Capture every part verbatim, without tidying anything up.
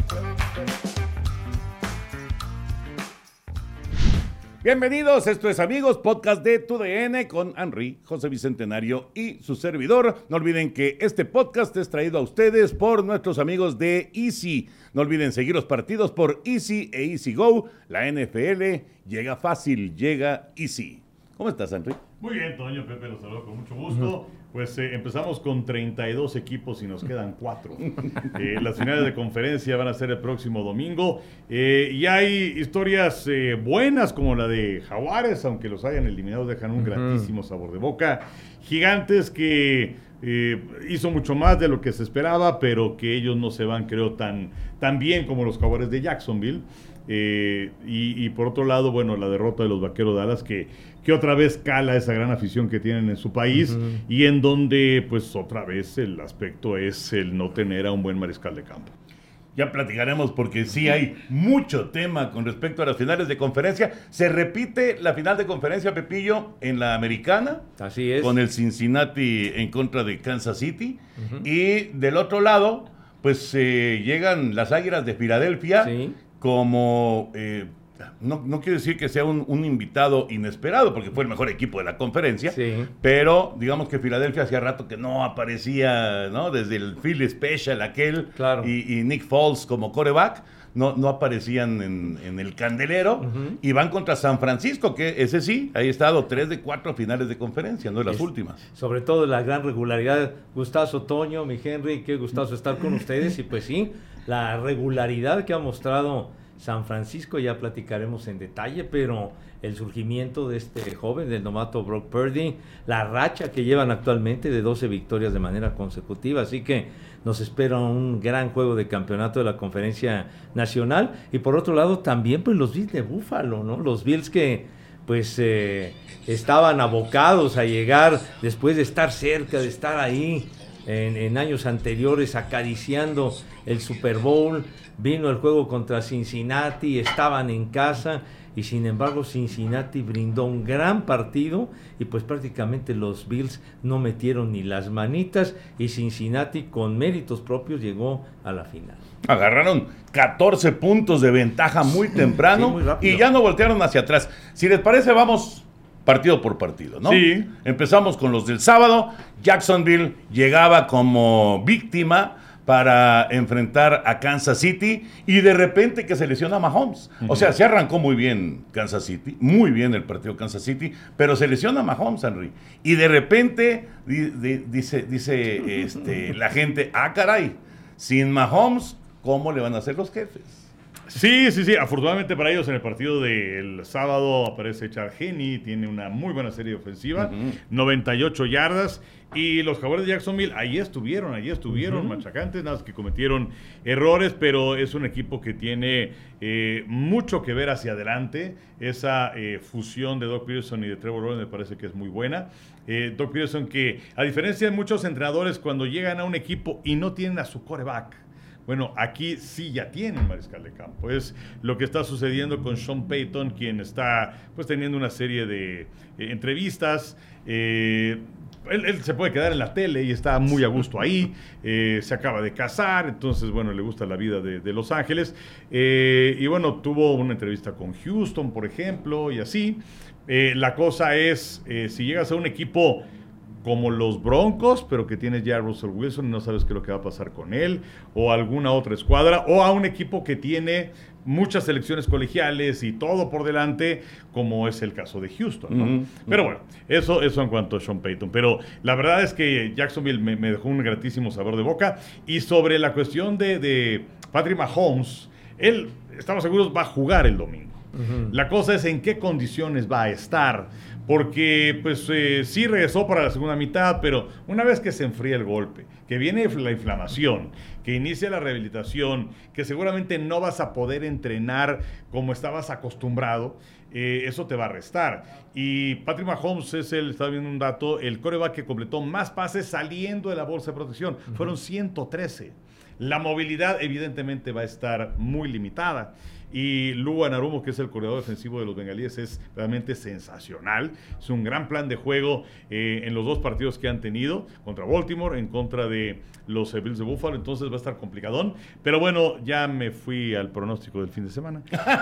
Bienvenidos, esto es Amigos, podcast de Tu D N con Henry, José Bicentenario y su servidor. No olviden que este podcast es traído a ustedes por nuestros amigos de Easy. No olviden seguir los partidos por Easy e Easy Go. La N F L llega fácil, llega Easy. ¿Cómo estás, Henry? Muy bien, Toño, Pepe, los saludo con mucho gusto. Pues eh, empezamos con treinta y dos equipos y nos quedan cuatro. Eh, las finales de conferencia van a ser el próximo domingo. Eh, y hay historias eh, buenas como la de Jaguares, aunque los hayan eliminado, dejan un uh-huh. gratísimo sabor de boca. Gigantes que eh, hizo mucho más de lo que se esperaba, pero que ellos no se van, creo, tan, tan bien como los Jaguares de Jacksonville. Eh, y, y por otro lado, bueno, la derrota de los Vaqueros de Dallas que, que otra vez cala esa gran afición que tienen en su país uh-huh. y en donde pues otra vez el aspecto es el no tener a un buen mariscal de campo. Ya platicaremos porque sí hay mucho tema con respecto a las finales de conferencia. Se repite la final de conferencia, Pepillo, en la americana. Así es. Con el Cincinnati en contra de Kansas City. Uh-huh. Y del otro lado, pues eh, llegan las Águilas de Filadelfia. Sí. Como, eh, no, no quiero decir que sea un, un invitado inesperado, porque fue el mejor equipo de la conferencia, sí. Pero digamos que Filadelfia hacía rato que no aparecía, ¿no? Desde el Philly Special aquel, claro. y, y Nick Foles como quarterback, no, no aparecían en, en el candelero, uh-huh. y van contra San Francisco, que ese sí, ahí ha estado tres de cuatro finales de conferencia, no de las es, últimas. Sobre todo la gran regularidad. Gustazo, Toño, mi Henry, qué gustazo estar con ustedes, y pues sí, la regularidad que ha mostrado San Francisco, ya platicaremos en detalle, pero el surgimiento de este joven, del novato Brock Purdy, la racha que llevan actualmente de doce victorias de manera consecutiva, así que nos espera un gran juego de campeonato de la Conferencia Nacional, y por otro lado también pues los Bills de Buffalo, ¿no? Los Bills que pues eh, estaban abocados a llegar después de estar cerca, de estar ahí En, en años anteriores acariciando el Super Bowl. Vino el juego contra Cincinnati, estaban en casa y sin embargo Cincinnati brindó un gran partido y pues prácticamente los Bills no metieron ni las manitas y Cincinnati con méritos propios llegó a la final. Agarraron catorce puntos de ventaja muy temprano, sí, muy rápido, y ya no voltearon hacia atrás. Si les parece, vamos partido por partido, ¿no? Sí. Empezamos con los del sábado. Jacksonville llegaba como víctima para enfrentar a Kansas City y de repente que se lesiona Mahomes. Uh-huh. O sea, se arrancó muy bien Kansas City, muy bien el partido Kansas City, pero se lesiona Mahomes, Henry. Y de repente di, di, dice, dice este, la gente, ah, caray, sin Mahomes, ¿cómo le van a hacer los jefes? Sí, sí, sí. Afortunadamente para ellos en el partido del sábado aparece Chad Henne, tiene una muy buena serie ofensiva, uh-huh. noventa y ocho yardas, y los Jaguares de Jacksonville ahí estuvieron, ahí estuvieron uh-huh. machacantes, nada más que cometieron errores, pero es un equipo que tiene eh, mucho que ver hacia adelante. Esa eh, fusión de Doug Peterson y de Trevor Lawrence me parece que es muy buena. Eh, Doug Peterson que, a diferencia de muchos entrenadores, cuando llegan a un equipo y no tienen a su quarterback, bueno, aquí sí ya tienen mariscal de campo. Es lo que está sucediendo con Sean Payton, quien está pues teniendo una serie de eh, entrevistas. Eh, él, él se puede quedar en la tele y está muy a gusto ahí. Eh, se acaba de casar, entonces, bueno, le gusta la vida de, de Los Ángeles. Eh, y bueno, tuvo una entrevista con Houston, por ejemplo, y así. Eh, la cosa es, eh, si llegas a un equipo como los Broncos, pero que tienes ya a Russell Wilson y no sabes qué es lo que va a pasar con él, o alguna otra escuadra, o a un equipo que tiene muchas selecciones colegiales y todo por delante, como es el caso de Houston, ¿no? Uh-huh. Pero bueno, eso, eso en cuanto a Sean Payton. Pero la verdad es que Jacksonville me, me dejó un gratísimo sabor de boca. Y sobre la cuestión de, de Patrick Mahomes, él, estamos seguros, va a jugar el domingo. Uh-huh. La cosa es en qué condiciones va a estar, porque pues eh, sí regresó para la segunda mitad, pero una vez que se enfría el golpe, que viene la inflamación, que inicia la rehabilitación, que seguramente no vas a poder entrenar como estabas acostumbrado, eh, eso te va a restar. Y Patrick Mahomes es el, estaba viendo un dato, el quarterback que completó más pases saliendo de la bolsa de protección, uh-huh. fueron ciento trece. La movilidad evidentemente va a estar muy limitada. Y Lou Anarumo, que es el coordinador defensivo de los bengalíes, es realmente sensacional. Es un gran plan de juego eh, en los dos partidos que han tenido, contra Baltimore, en contra de los eh, Bills de Buffalo, entonces va a estar complicadón. Pero bueno, ya me fui al pronóstico del fin de semana.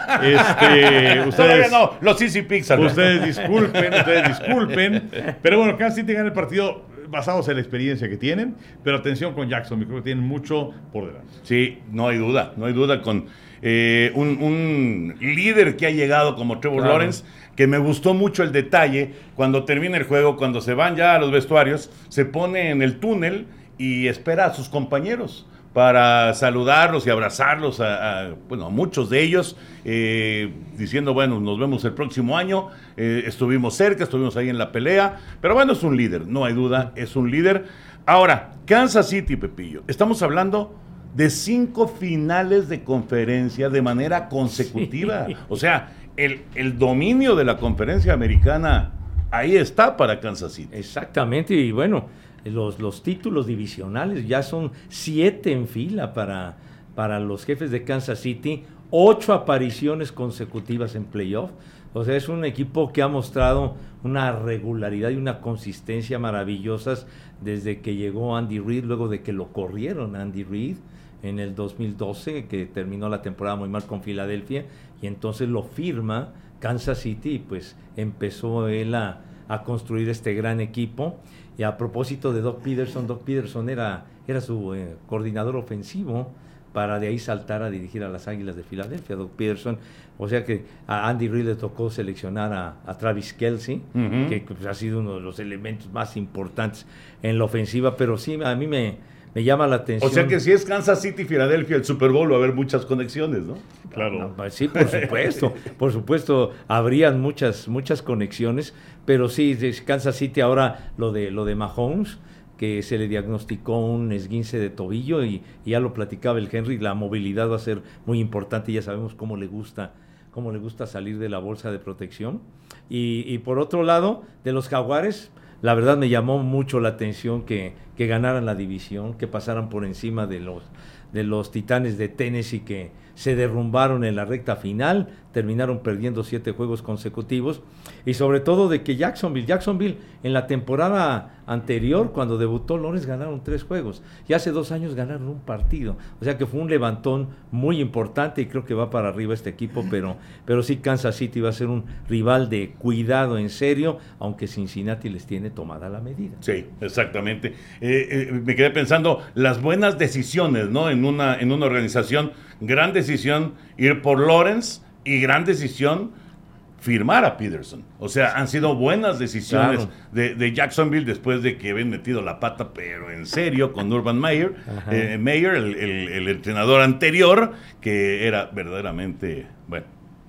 Este, ustedes, no, los Easy Picks. Ustedes disculpen, ustedes disculpen. Pero bueno, Kansas City gana el partido basados en la experiencia que tienen, pero atención con Jacksonville, creo que tienen mucho por delante. Sí, no hay duda, no hay duda con eh, un, un líder que ha llegado como Trevor claro. Lawrence, que me gustó mucho el detalle, cuando termina el juego, cuando se van ya a los vestuarios, se pone en el túnel y espera a sus compañeros para saludarlos y abrazarlos a, a, bueno, a muchos de ellos, eh, diciendo, bueno, nos vemos el próximo año, eh, estuvimos cerca, estuvimos ahí en la pelea, pero bueno, es un líder, no hay duda, es un líder. Ahora, Kansas City, Pepillo, estamos hablando de cinco finales de conferencia de manera consecutiva, sí. O sea, el, el dominio de la conferencia americana, ahí está para Kansas City. Exactamente, y bueno, Los, los títulos divisionales ya son siete en fila para, para los jefes de Kansas City, ocho apariciones consecutivas en playoff. O sea, es un equipo que ha mostrado una regularidad y una consistencia maravillosas desde que llegó Andy Reid, luego de que lo corrieron Andy Reid en el dos mil doce, que terminó la temporada muy mal con Filadelfia, y entonces lo firma Kansas City y pues empezó él a, a construir este gran equipo. Y a propósito de Doug Peterson, Doug Peterson era, era su eh, coordinador ofensivo para de ahí saltar a dirigir a las Águilas de Filadelfia, Doug Peterson. O sea que a Andy Reid le tocó seleccionar a, a Travis Kelce, uh-huh. que pues, ha sido uno de los elementos más importantes en la ofensiva, pero sí, a mí me, me llama la atención. O sea que si es Kansas City, Filadelfia, el Super Bowl, va a haber muchas conexiones, ¿no? Claro. No, sí, por supuesto, por supuesto, habrían muchas, muchas conexiones, pero sí, Kansas City ahora lo de, lo de Mahomes, que se le diagnosticó un esguince de tobillo y, y ya lo platicaba el Henry, la movilidad va a ser muy importante, ya sabemos cómo le gusta, cómo le gusta salir de la bolsa de protección. Y, y por otro lado, de los Jaguares, la verdad me llamó mucho la atención que, que ganaran la división, que pasaran por encima de los, de los Titanes de Tennessee, que se derrumbaron en la recta final, terminaron perdiendo siete juegos consecutivos, y sobre todo de que Jacksonville, Jacksonville en la temporada anterior, cuando debutó Lawrence, ganaron tres juegos, y hace dos años ganaron un partido, o sea que fue un levantón muy importante, y creo que va para arriba este equipo, pero, pero sí Kansas City va a ser un rival de cuidado en serio, aunque Cincinnati les tiene tomada la medida. Sí, exactamente. Eh, eh, me quedé pensando, las buenas decisiones, ¿no? En una, en una organización, gran decisión ir por Lawrence y gran decisión firmar a Peterson. O sea, han sido buenas decisiones claro. de, de Jacksonville después de que habían metido la pata, pero en serio, con Urban Meyer, eh, Meyer el, el, el entrenador anterior, que era verdaderamente, bueno,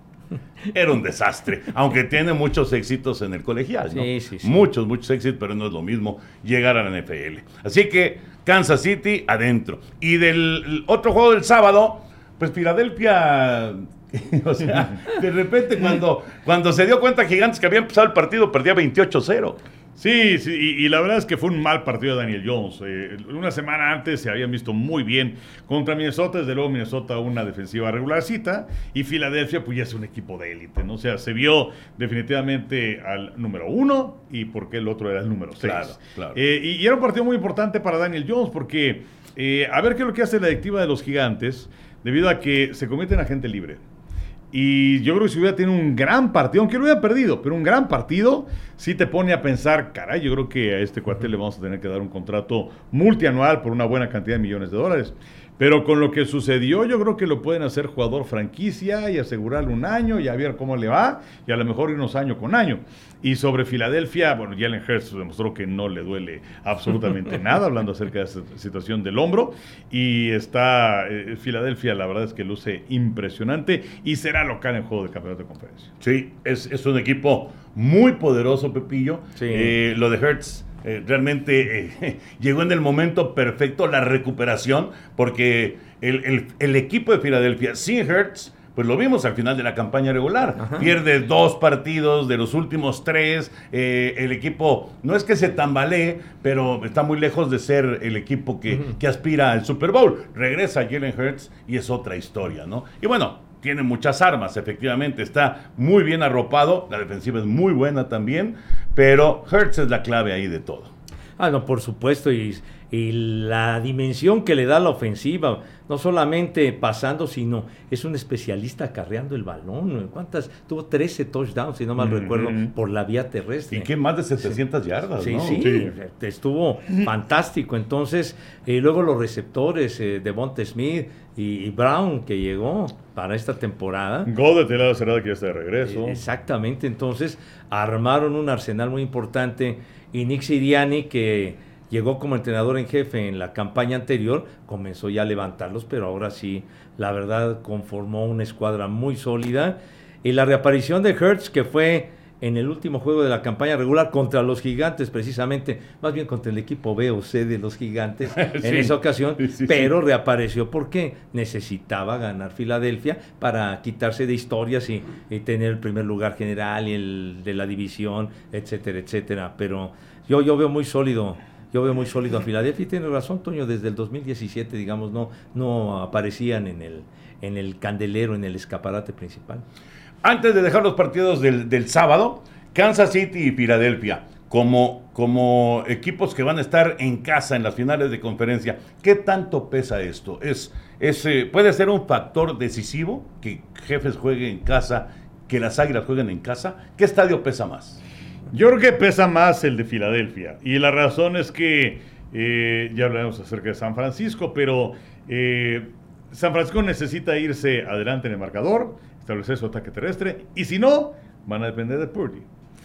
era un desastre, aunque tiene muchos éxitos en el colegial, ¿no? Sí, sí, sí. Muchos, muchos éxitos, pero no es lo mismo llegar a la N F L. Así que Kansas City adentro. Y del otro juego del sábado, pues Filadelfia, o sea, de repente cuando, cuando se dio cuenta Gigantes que había empezado el partido, perdía veintiocho cero. Sí, sí, y, y la verdad es que fue un mal partido de Daniel Jones. Eh, una semana antes se habían visto muy bien contra Minnesota, desde luego Minnesota una defensiva regularcita, y Filadelfia pues ya es un equipo de élite, ¿no? O sea, se vio definitivamente al número uno, y porque el otro era el número seis. Claro, claro. Eh, y, y era un partido muy importante para Daniel Jones, porque eh, a ver qué es lo que hace la directiva de los Gigantes, debido a que se convierten a gente libre. Y yo creo que si hubiera tenido un gran partido, aunque lo hubiera perdido, pero un gran partido, sí te pone a pensar, caray, yo creo que a este cuate le vamos a tener que dar un contrato multianual por una buena cantidad de millones de dólares. Pero con lo que sucedió, yo creo que lo pueden hacer jugador franquicia y asegurarle un año y a ver cómo le va, y a lo mejor irnos año con año. Y sobre Filadelfia, bueno, Jalen Hurts demostró que no le duele absolutamente nada, hablando acerca de esa situación del hombro, y está, eh, Filadelfia la verdad es que luce impresionante, y será local en juego de campeonato de conferencia. Sí, es, es un equipo muy poderoso, Pepillo. Sí. Eh, lo de Hurts eh, realmente eh, llegó en el momento perfecto la recuperación, porque el, el, el equipo de Filadelfia sin Hurts pues lo vimos al final de la campaña regular. Ajá. Pierde dos partidos de los últimos tres. Eh, el equipo no es que se tambalee, pero está muy lejos de ser el equipo que, uh-huh. que aspira al Super Bowl. Regresa Jalen Hurts y es otra historia, ¿no? Y bueno, tiene muchas armas, efectivamente. Está muy bien arropado. La defensiva es muy buena también. Pero Hurts es la clave ahí de todo. Ah, no, por supuesto, y, y la dimensión que le da la ofensiva, no solamente pasando, sino es un especialista acarreando el balón. ¿Cuántas? Tuvo trece touchdowns, si no mal mm-hmm. recuerdo, por la vía terrestre. Y que más de setecientas sí. yardas, sí, ¿no? Sí, sí, estuvo fantástico. Entonces, eh, luego los receptores, eh, Devonta Smith y, y Brown, que llegó para esta temporada. Goddard de la cerrada que ya está de regreso. Eh, exactamente, entonces armaron un arsenal muy importante. Y Nick Sirianni, que llegó como entrenador en jefe en la campaña anterior, comenzó ya a levantarlos, pero ahora sí, la verdad, conformó una escuadra muy sólida. Y la reaparición de Hurts, que fue en el último juego de la campaña regular contra los Gigantes, precisamente, más bien contra el equipo B o C de los Gigantes sí, en esa ocasión, sí, pero sí. reapareció porque necesitaba ganar Filadelfia para quitarse de historias y, y tener el primer lugar general y el de la división, etcétera, etcétera. Pero yo, yo veo muy sólido, yo veo muy sólido a Filadelfia y tiene razón, Toño, desde el dos mil diecisiete, digamos, no, no aparecían en el, en el candelero, en el escaparate principal. Antes de dejar los partidos del, del sábado, Kansas City y Filadelfia, como, como equipos que van a estar en casa en las finales de conferencia, ¿qué tanto pesa esto? ¿Es, es, eh, ¿Puede ser un factor decisivo que Jefes juegue en casa, que las Águilas jueguen en casa? ¿Qué estadio pesa más? Yo creo que pesa más el de Filadelfia, y la razón es que, eh, ya hablaremos acerca de San Francisco, pero eh, San Francisco necesita irse adelante en el marcador, establecer su ataque terrestre, y si no, van a depender de Purdy.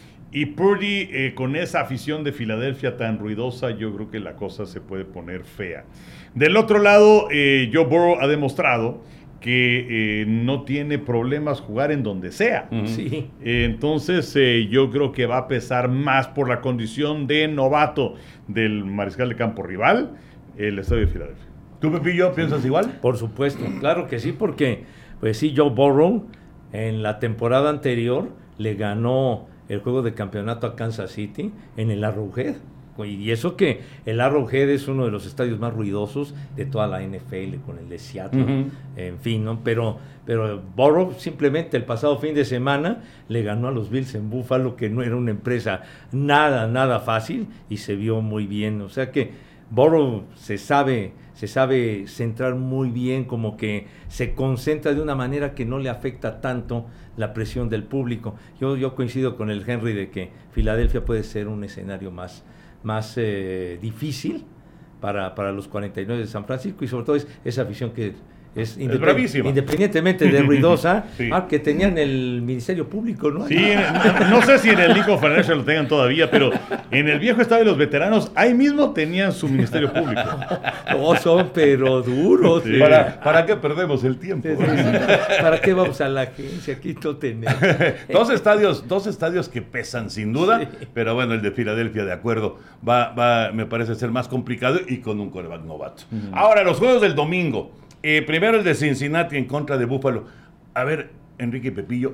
Y Purdy, eh, con esa afición de Filadelfia tan ruidosa, yo creo que la cosa se puede poner fea. Del otro lado, eh, Joe Burrow ha demostrado que eh, no tiene problemas jugar en donde sea. Uh-huh. Sí. Eh, entonces, eh, yo creo que va a pesar más por la condición de novato del mariscal de campo rival, el estadio de Filadelfia. ¿Tú, Pepillo, piensas igual? Por supuesto, claro que sí, porque pues sí, Joe Burrow en la temporada anterior le ganó el juego de campeonato a Kansas City en el Arrowhead. Y eso que el Arrowhead es uno de los estadios más ruidosos de toda la N F L, con el de Seattle, uh-huh. en fin, ¿no? Pero, pero Burrow simplemente el pasado fin de semana le ganó a los Bills en Buffalo, que no era una empresa nada, nada fácil, y se vio muy bien. O sea que Burrow se sabe... se sabe centrar muy bien, como que se concentra de una manera que no le afecta tanto la presión del público. Yo, yo coincido con el Henry de que Filadelfia puede ser un escenario más, más eh, difícil para, para los cuarenta y nueve de San Francisco, y sobre todo es esa afición que es, es bravísima. Independientemente de ruidosa, sí. ah, que tenían el Ministerio Público, ¿no? Sí, no, no sé si en el Lincoln Financial lo tengan todavía, pero en el viejo estadio de los veteranos, ahí mismo tenían su Ministerio Público. No, son pero duros. Sí. ¿Para, ¿Para qué perdemos el tiempo? Sí, sí, sí. ¿Para qué vamos a la agencia? Aquí no tenemos. dos estadios, dos estadios que pesan sin duda, sí. pero bueno, el de Filadelfia, de acuerdo, va, va, me parece ser más complicado y con un quarterback novato. Uh-huh. Ahora, los juegos del domingo. Eh, primero el de Cincinnati en contra de Buffalo. A ver, Enrique Pepillo,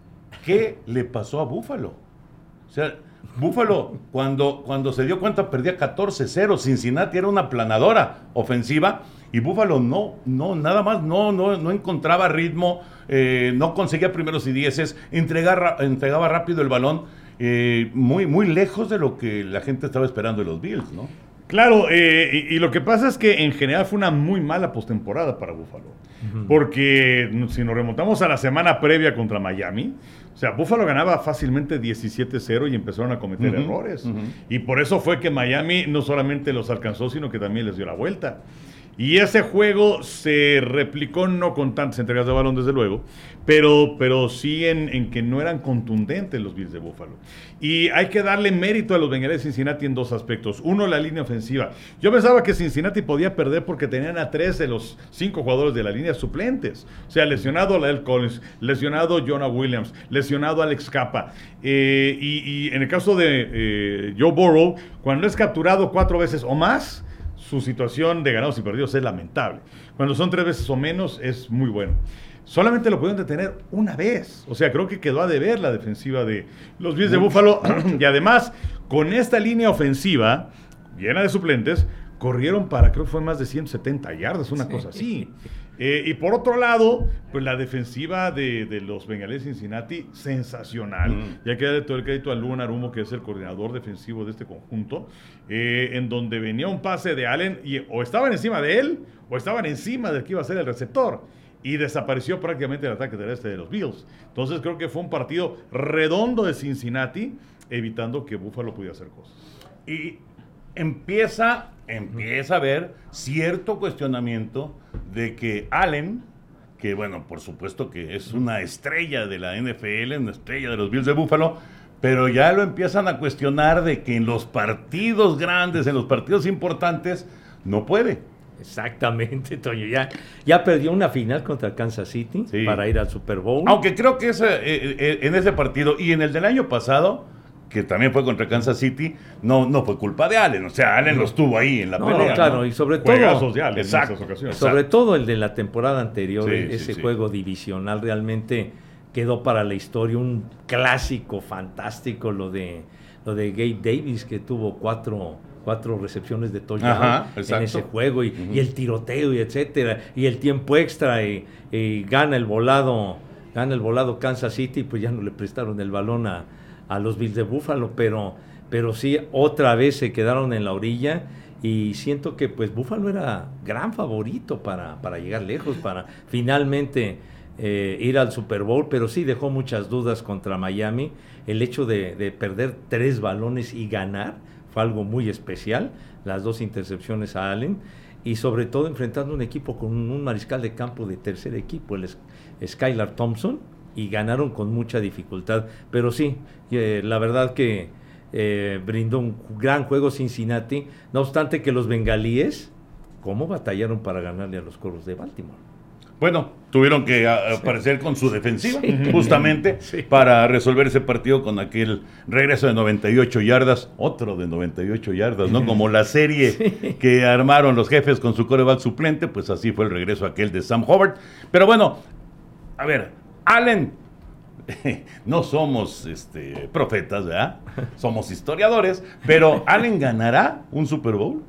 ¿qué le pasó a Buffalo? O sea, Buffalo, cuando, cuando se dio cuenta, perdía catorce cero. Cincinnati era una planadora ofensiva y Buffalo no, no, nada más, no, no, no encontraba ritmo, eh, no conseguía primeros y dieces, entregaba, entregaba rápido el balón, eh, muy, muy lejos de lo que la gente estaba esperando de los Bills, ¿no? Claro, eh, y, y lo que pasa es que en general fue una muy mala postemporada para Buffalo, uh-huh. porque si nos remontamos a la semana previa contra Miami, o sea, Buffalo ganaba fácilmente diecisiete cero y empezaron a cometer uh-huh. errores, uh-huh. y por eso fue que Miami no solamente los alcanzó, sino que también les dio la vuelta. Y ese juego se replicó no con tantas entregas de balón, desde luego, pero, pero sí en, en que no eran contundentes los Bills de Buffalo. Y hay que darle mérito a los Bengalíes de Cincinnati en dos aspectos. Uno, la línea ofensiva. Yo pensaba que Cincinnati podía perder porque tenían a tres de los cinco jugadores de la línea suplentes. O sea, lesionado Lael Collins, lesionado Jonah Williams, lesionado Alex Capa. Eh, y, y en el caso de eh, Joe Burrow, cuando es capturado cuatro veces o más, su situación de ganados y perdidos es lamentable. Cuando son tres veces o menos, es muy bueno. Solamente lo pudieron detener una vez. O sea, creo que quedó a deber la defensiva de los Bills de Buffalo. Y además, con esta línea ofensiva, llena de suplentes, corrieron para, creo que fue más de ciento setenta yardas, una sí. cosa así. Eh, y por otro lado, pues la defensiva de, de los Bengalíes de Cincinnati, sensacional. Mm. Ya que darle todo el crédito a Lou Anarumo, que es el coordinador defensivo de este conjunto, eh, en donde venía un pase de Allen y o estaban encima de él o estaban encima del que iba a ser el receptor. Y desapareció prácticamente el ataque terrestre de los Bills. Entonces creo que fue un partido redondo de Cincinnati, evitando que Buffalo pudiera hacer cosas. Y empieza, empieza a haber cierto cuestionamiento de que Allen, que bueno, por supuesto que es una estrella de la N F L, una estrella de los Bills de Buffalo, pero ya lo empiezan a cuestionar de que en los partidos grandes, en los partidos importantes, no puede. Exactamente, Toño. Ya, ya perdió una final contra Kansas City sí. para ir al Super Bowl. Aunque creo que ese, eh, eh, en ese partido y en el del año pasado, que también fue contra Kansas City, no, no fue culpa de Allen. O sea, Allen no. lo estuvo ahí en la no, pelea. No, claro, ¿no? Y sobre todo, Juegazos de Allen, exacto, en esas ocasiones. Sobre exacto. todo el de la temporada anterior, sí, ese sí, sí. juego divisional realmente quedó para la historia, un clásico fantástico, lo de, lo de Gabe Davis, que tuvo cuatro... cuatro recepciones de touchdown en ese juego y, uh-huh. y el tiroteo y etcétera y el tiempo extra y, y gana el volado gana el volado Kansas City, pues ya no le prestaron el balón a, a los Bills de Buffalo, pero, pero sí otra vez se quedaron en la orilla y siento que pues Buffalo era gran favorito para, para llegar lejos, para finalmente eh, ir al Super Bowl, pero sí dejó muchas dudas contra Miami. El hecho de, de perder tres balones y ganar fue algo muy especial, las dos intercepciones a Allen, y sobre todo enfrentando un equipo con un mariscal de campo de tercer equipo, el Skylar Thompson, y ganaron con mucha dificultad. Pero sí, eh, la verdad que eh, brindó un gran juego Cincinnati, no obstante que los bengalíes, ¿cómo batallaron para ganarle a los Coros de Baltimore? Bueno, tuvieron que a, aparecer sí. con su defensiva, sí. justamente, sí. para resolver ese partido con aquel regreso de noventa y ocho yardas, otro de noventa y ocho yardas, ¿no? Como la serie sí. que armaron los jefes con su quarterback suplente, pues así fue el regreso aquel de Sam Hubbard. Pero bueno, a ver, Allen, no somos este, profetas, ¿verdad? Somos historiadores, pero ¿Allen ganará un Super Bowl?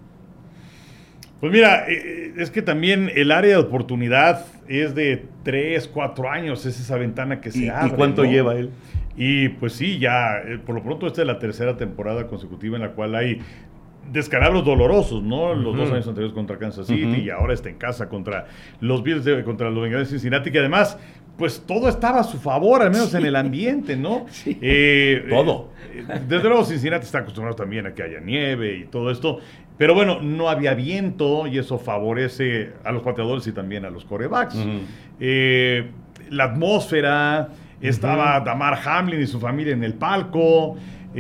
Pues mira, es que también el área de oportunidad es de tres, cuatro años, es esa ventana que se ¿Y, abre. ¿Y cuánto ¿no? lleva él? Y pues sí, ya, por lo pronto esta es la tercera temporada consecutiva en la cual hay descalabros dolorosos, ¿no? Uh-huh. Los dos años anteriores contra Kansas City uh-huh. y ahora está en casa contra los Bills, de, contra los Bengalíes de Cincinnati, que además, pues todo estaba a su favor, al menos sí. en el ambiente, ¿no? Sí. Eh, todo. Eh, desde luego Cincinnati está acostumbrado también a que haya nieve y todo esto, pero bueno, no había viento y eso favorece a los pateadores y también a los quarterbacks. Uh-huh. Eh, la atmósfera, estaba uh-huh. Damar Hamlin y su familia en el palco,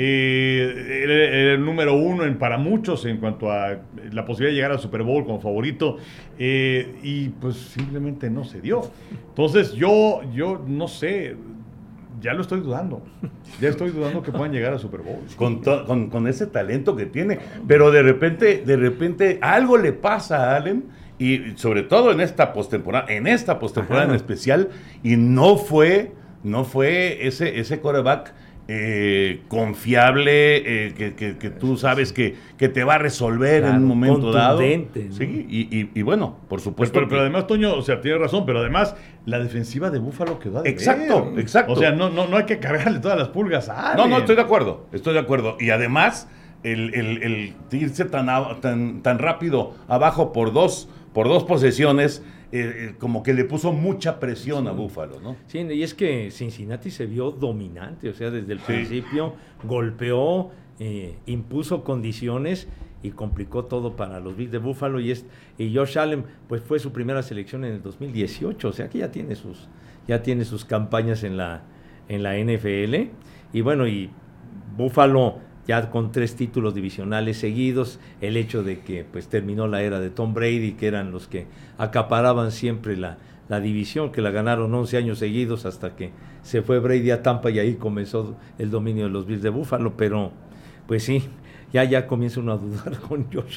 eh, era, era el número uno en, para muchos en cuanto a la posibilidad de llegar al Super Bowl como favorito, eh, y pues simplemente no se dio. Entonces yo, yo no sé, ya lo estoy dudando. Ya estoy dudando que puedan llegar al Super Bowl. Con, to, con, con ese talento que tiene. Pero de repente, de repente, algo le pasa a Allen, y sobre todo en esta postemporada, en esta postemporada en especial, y no fue, no fue ese, ese quarterback eh, confiable, eh, que, que, que tú sabes que, que te va a resolver claro, en un momento dado. ¿No? Sí, y, y, y bueno, por supuesto. Pero, pero, que... pero además, Toño, o sea, tiene razón, pero además la defensiva de Búfalo quedó a deber. Exacto, exacto. O sea, no, no, no hay que cargarle todas las pulgas a Allen. No, no, estoy de acuerdo, estoy de acuerdo. Y además, el, el, el irse tan, a, tan, tan rápido abajo por dos, por dos posesiones, eh, como que le puso mucha presión sí. a Búfalo, ¿no? Sí, y es que Cincinnati se vio dominante, o sea, desde el sí. principio golpeó, eh, impuso condiciones y complicó todo para los Bills de Búfalo, y, es, y Josh Allen pues fue su primera selección en el dos mil dieciocho, o sea que ya tiene sus, ya tiene sus campañas en la, en la N F L, y bueno, y Búfalo ya con tres títulos divisionales seguidos, el hecho de que pues terminó la era de Tom Brady, que eran los que acaparaban siempre la, la división, que la ganaron once años seguidos hasta que se fue Brady a Tampa y ahí comenzó el dominio de los Bills de Búfalo, pero pues sí, ya, ya comienza uno a dudar con Josh.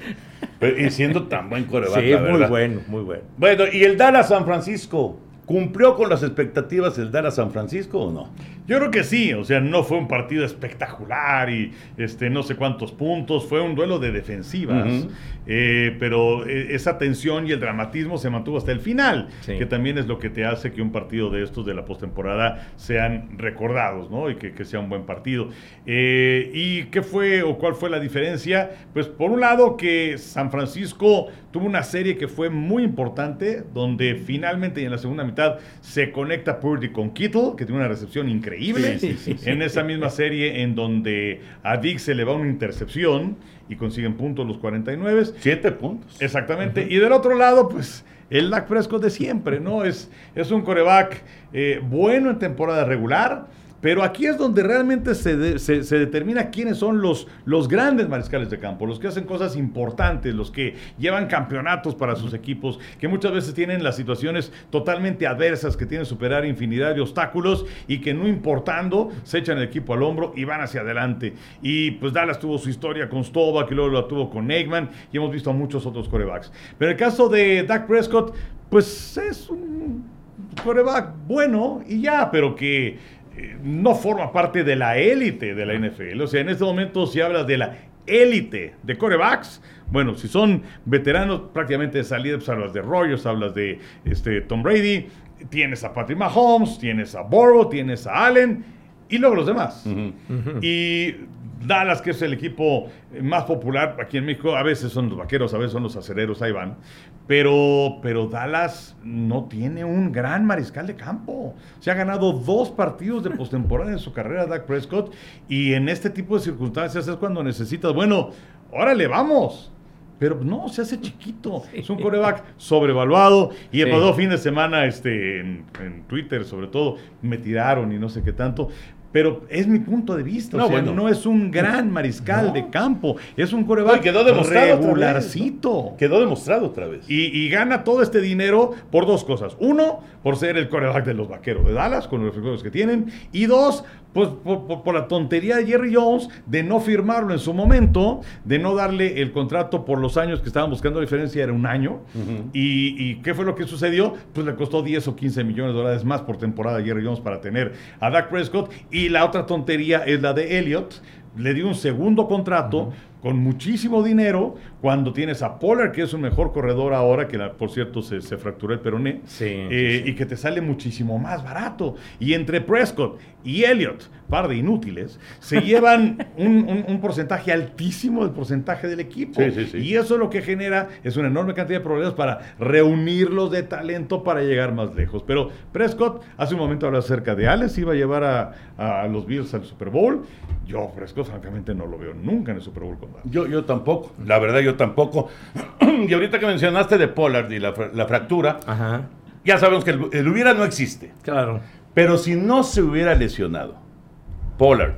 Pero, y siendo tan buen coreback, sí, la muy verdad. bueno, muy bueno. Bueno, ¿y el Dallas San Francisco? ¿Cumplió con las expectativas el Dallas San Francisco o no? Yo creo que sí, o sea, no fue un partido espectacular y este no sé cuántos puntos, fue un duelo de defensivas, uh-huh. eh, pero eh, esa tensión y el dramatismo se mantuvo hasta el final, sí. que también es lo que te hace que un partido de estos de la postemporada sean recordados, ¿no? Y que, que sea un buen partido. Eh, ¿Y qué fue o cuál fue la diferencia? Pues por un lado que San Francisco tuvo una serie que fue muy importante, donde finalmente en la segunda mitad se conecta Purdy con Kittle, que tiene una recepción increíble. Sí, sí, sí, sí. En esa misma serie en donde a Diggs se le va una intercepción y consiguen puntos los cuarenta y nueve. Siete puntos. Exactamente. Uh-huh. Y del otro lado, pues, el Dak Prescott de siempre, ¿no? Es, es un quarterback eh, bueno en temporada regular, pero aquí es donde realmente se, de, se, se determina quiénes son los, los grandes mariscales de campo, los que hacen cosas importantes, los que llevan campeonatos para sus equipos, que muchas veces tienen las situaciones totalmente adversas, que tienen que superar infinidad de obstáculos y que no importando, se echan el equipo al hombro y van hacia adelante. Y pues Dallas tuvo su historia con Staubach, que luego la tuvo con Eggman, y hemos visto a muchos otros quarterbacks. Pero el caso de Dak Prescott, pues es un quarterback bueno y ya, pero que no forma parte de la élite de la N F L. O sea, en este momento si hablas de la élite de quarterbacks, bueno, si son veteranos prácticamente de salida, pues hablas de Rodgers, hablas de este, Tom Brady, tienes a Patrick Mahomes, tienes a Burrow, tienes a Allen y luego los demás. Uh-huh. Uh-huh. Y Dallas, que es el equipo más popular aquí en México, a veces son los Vaqueros, a veces son los Acereros, ahí van. Pero, pero Dallas no tiene un gran mariscal de campo. Se ha ganado dos partidos de postemporada en su carrera, Dak Prescott, y en este tipo de circunstancias es cuando necesitas, bueno, órale, vamos. Pero no, se hace chiquito. Sí. Es un quarterback sobrevaluado. Y el sí. pasado fin de semana, este, en, en Twitter sobre todo, me tiraron y no sé qué tanto. Pero es mi punto de vista, no, o sea, bueno. no es un gran mariscal no. de campo, es un quarterback quedó demostrado regularcito. Otra vez, ¿no? Quedó demostrado otra vez. Y, y gana todo este dinero por dos cosas. Uno, por ser el quarterback de los Vaqueros de Dallas, con los reflectores que tienen. Y dos, pues por, por, por la tontería de Jerry Jones de no firmarlo en su momento, de no darle el contrato por los años que estaban buscando, la diferencia era un año. Uh-huh. Y, ¿Y qué fue lo que sucedió? Pues le costó diez o quince millones de dólares más por temporada a Jerry Jones para tener a Dak Prescott. Y la otra tontería es la de Elliott. Le dio un segundo contrato uh-huh. con muchísimo dinero cuando tienes a Pollard, que es un mejor corredor ahora, que por cierto se, se fracturó el peroné, sí, eh, sí. y que te sale muchísimo más barato. Y entre Prescott y Elliott, par de inútiles, se llevan un, un, un porcentaje altísimo del porcentaje del equipo. Sí, sí, sí. Y eso lo que genera es una enorme cantidad de problemas para reunirlos de talento para llegar más lejos. Pero Prescott, hace un momento hablaba acerca de Allen, se iba a llevar a, a los Bills al Super Bowl. Yo, Prescott, francamente, no lo veo nunca en el Super Bowl con Dallas. Yo, yo tampoco, la verdad, yo tampoco. Y ahorita que mencionaste de Pollard y la, la fractura, Ajá. ya sabemos que el, el hubiera no existe. Claro. Pero si no se hubiera lesionado Pollard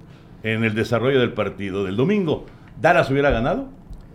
en el desarrollo del partido del domingo, ¿Dallas hubiera ganado?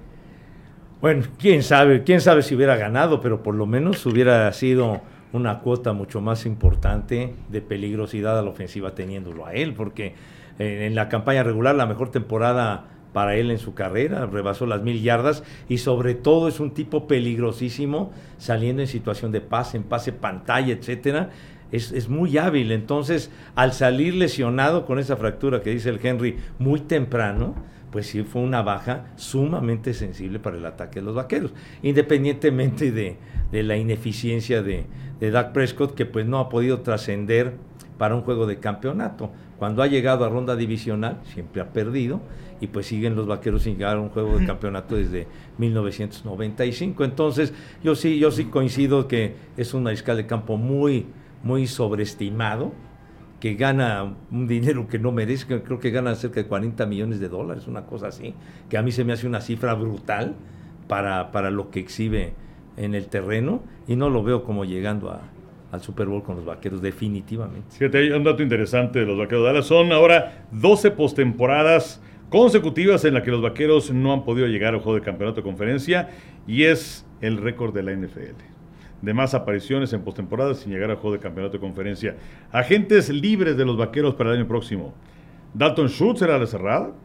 Bueno, quién sabe, quién sabe si hubiera ganado, pero por lo menos hubiera sido una cuota mucho más importante de peligrosidad a la ofensiva teniéndolo a él, porque eh, en la campaña regular la mejor temporada para él en su carrera, rebasó las mil yardas y sobre todo es un tipo peligrosísimo saliendo en situación de pase, en pase pantalla, etcétera. Es, es muy hábil, entonces al salir lesionado con esa fractura que dice el Henry muy temprano, pues sí fue una baja sumamente sensible para el ataque de los Vaqueros, independientemente de, de la ineficiencia de, de Dak Prescott, que pues no ha podido trascender para un juego de campeonato. Cuando ha llegado a ronda divisional siempre ha perdido y pues siguen los Vaqueros sin llegar a un juego de campeonato desde mil novecientos noventa y cinco. Entonces yo sí, yo sí coincido que es un mariscal de campo muy muy sobreestimado, que gana un dinero que no merece, que creo que gana cerca de cuarenta millones de dólares, una cosa así, que a mí se me hace una cifra brutal para, para lo que exhibe en el terreno, y no lo veo como llegando a, al Super Bowl con los Vaqueros, definitivamente. Fíjate, hay un dato interesante de los Vaqueros de Dallas, son ahora doce postemporadas consecutivas en las que los Vaqueros no han podido llegar al juego de campeonato de conferencia, y es el récord de la N F L. De más apariciones en postemporada sin llegar al juego de campeonato de conferencia. Agentes libres de los Vaqueros para el año próximo: Dalton Schultz será la cerrada,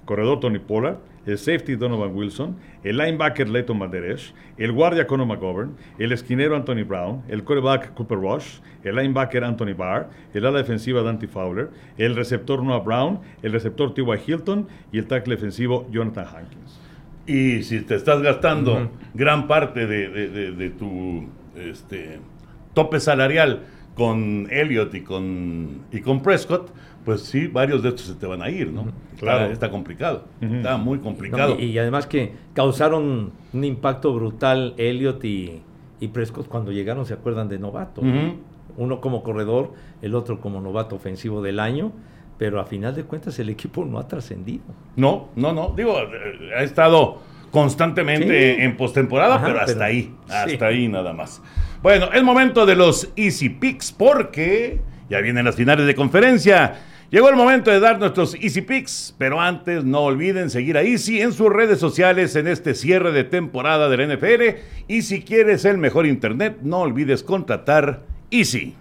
corredor Tony Pollard, el safety Donovan Wilson, el linebacker Leighton Manderesh, el guardia Conor McGovern, el esquinero Anthony Brown, el quarterback Cooper Rush, el linebacker Anthony Barr, el ala defensiva Dante Fowler, el receptor Noah Brown, el receptor T Y. Hilton y el tackle defensivo Jonathan Hankins. Y si te estás gastando uh-huh. gran parte de, de, de, de tu este, tope salarial con Elliott y con, y con Prescott, pues sí, varios de estos se te van a ir, ¿no? Claro. Está, está complicado, uh-huh. está muy complicado. No, y, y además que causaron un impacto brutal Elliott y, y Prescott cuando llegaron, ¿se acuerdan de novato? Uh-huh. Uno como corredor, el otro como novato ofensivo del año, pero a final de cuentas el equipo no ha trascendido. No, no, no, digo, ha estado constantemente sí. en postemporada, Ajá, pero hasta pero, ahí, hasta sí. ahí nada más. Bueno, es momento de los Easy Picks porque ya vienen las finales de conferencia. Llegó el momento de dar nuestros Easy Picks, pero antes no olviden seguir a Easy en sus redes sociales en este cierre de temporada de la N F L. Y si quieres el mejor internet, no olvides contratar Easy.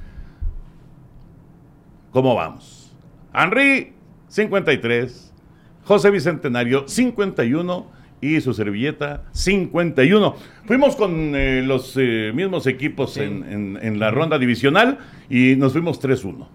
¿Cómo vamos? Henry, cincuenta y tres. José Bicentenario, cincuenta y uno. Y su servilleta, cincuenta y uno. Fuimos con eh, los eh, mismos equipos sí. en, en, en la ronda divisional y nos fuimos tres uno.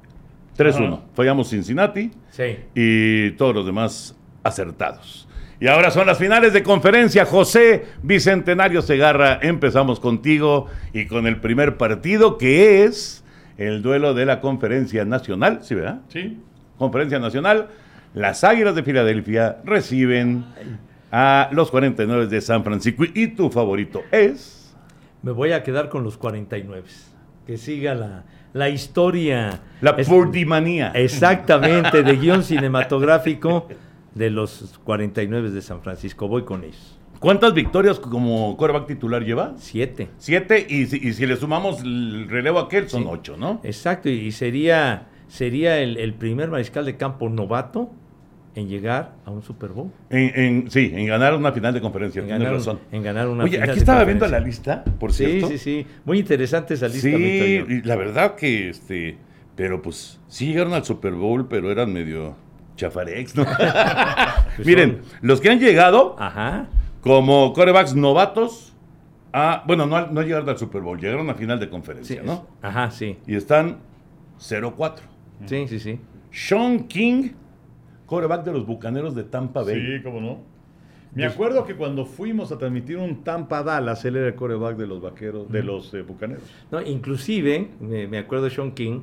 tres uno. Uh-huh. Fallamos Cincinnati sí. y todos los demás acertados. Y ahora son las finales de conferencia. José Bicentenario Segarra, empezamos contigo y con el primer partido que es el duelo de la Conferencia Nacional. ¿Sí, verdad? Sí. Conferencia Nacional. Las Águilas de Filadelfia reciben a los cuarenta y nueve de San Francisco. ¿Y tu favorito es? Me voy a quedar con los cuarenta y nueve. Que siga la, la historia. La es, Purdymanía. Exactamente, de guión cinematográfico de los cuarenta y nueve de San Francisco. Voy con ellos. ¿Cuántas victorias como quarterback titular lleva? Siete. Siete, y si, y si le sumamos el relevo a aquel, son sí. ocho, ¿no? Exacto, y sería, sería el, el primer mariscal de campo novato en llegar a un Super Bowl. En, en, sí, en ganar una final de conferencia, en tienes ganar, razón. En ganar una Oye, final aquí de estaba conferencia. viendo la lista, por cierto. Sí, sí, sí. Muy interesante esa lista. Sí, y la verdad que, este, pero pues, sí llegaron al Super Bowl, pero eran medio chafarex, ¿no? Pues miren, son... los que han llegado, Ajá. como quarterbacks novatos, a, bueno, no, no llegaron al Super Bowl, llegaron a final de conferencia, sí, ¿no? Ajá, sí. Y están cero cuatro. Sí, sí, sí. Sean King, quarterback de los Bucaneros de Tampa Bay. Sí, cómo no. Me acuerdo que cuando fuimos a transmitir un Tampa Dallas, él era el quarterback de los vaqueros, de los eh, Bucaneros. No, inclusive, me, me acuerdo de Sean King,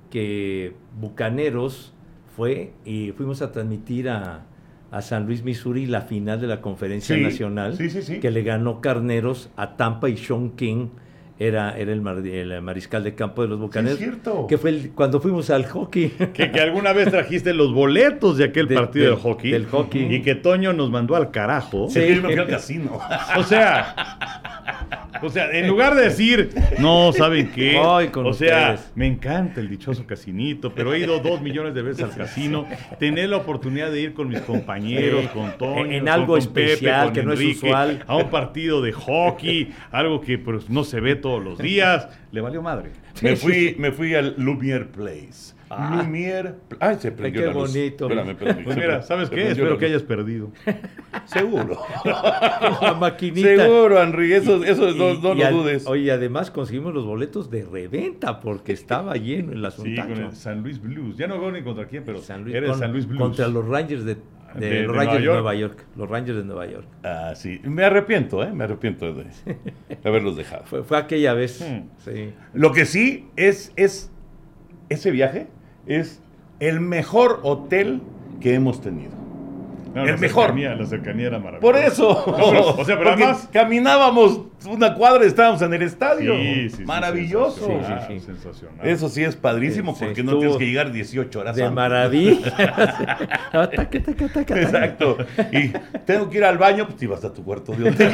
que Bucaneros fue y fuimos a transmitir a, a San Luis, Missouri, la final de la Conferencia sí, Nacional, sí, sí, sí. que le ganó Carneros a Tampa y Sean King Era, era el, mar, el mariscal de campo de los Bucaneros. Sí, es cierto. Que fue el, cuando fuimos al hockey. Que, que alguna vez trajiste los boletos de aquel de, partido del, del hockey. Del hockey. Y que Toño nos mandó al carajo. Sí, yo me fui al casino. O sea, o sea, en lugar de decir, no, ¿saben qué? Voy con o sea, ustedes. Me encanta el dichoso casinito, pero he ido dos millones de veces al casino. Tener la oportunidad de ir con mis compañeros, sí. con Toño, en con, algo con especial, Pepe, que con no Enrique, es usual. A un partido de hockey, algo que pues, no se ve todos los días. Le valió madre. Me fui, me fui al Lumiere Place. Ah. Lumiere. Ay, se prendió Qué la luz. bonito. Espérame, espérame. Pues mira, ¿sabes qué? Espero que hayas perdido. Seguro. La maquinita. Seguro, Henry. Eso, eso y, no, no y lo al, dudes. Oye, además conseguimos los boletos de reventa porque estaba lleno el asunto. Sí, con el San Luis Blues. Ya no veo ni contra quién, pero San Luis, era el con, San Luis Blues. Contra los Rangers de, de, de, los de, Rangers Nueva de Nueva York. Los Rangers de Nueva York. Ah, sí. Me arrepiento, ¿eh? Me arrepiento de, de haberlos dejado. Fue, fue aquella vez. Hmm. Sí. Lo que sí es, es, ese viaje es el mejor hotel que hemos tenido. No, el la mejor. Cercanía, la cercanía era maravillosa. Por eso. No, pero, o sea, pero Porque además caminábamos una cuadra y estábamos en el estadio. Sí, sí, maravilloso. Sí, sí, sí. Sensacional. Eso sí es padrísimo Sí, sí, porque no estuvo tienes que llegar dieciocho horas De antes. maravilla. Taca, taca, taca, taca. Exacto. Y tengo que ir al baño, pues ibas a tu cuarto de hotel.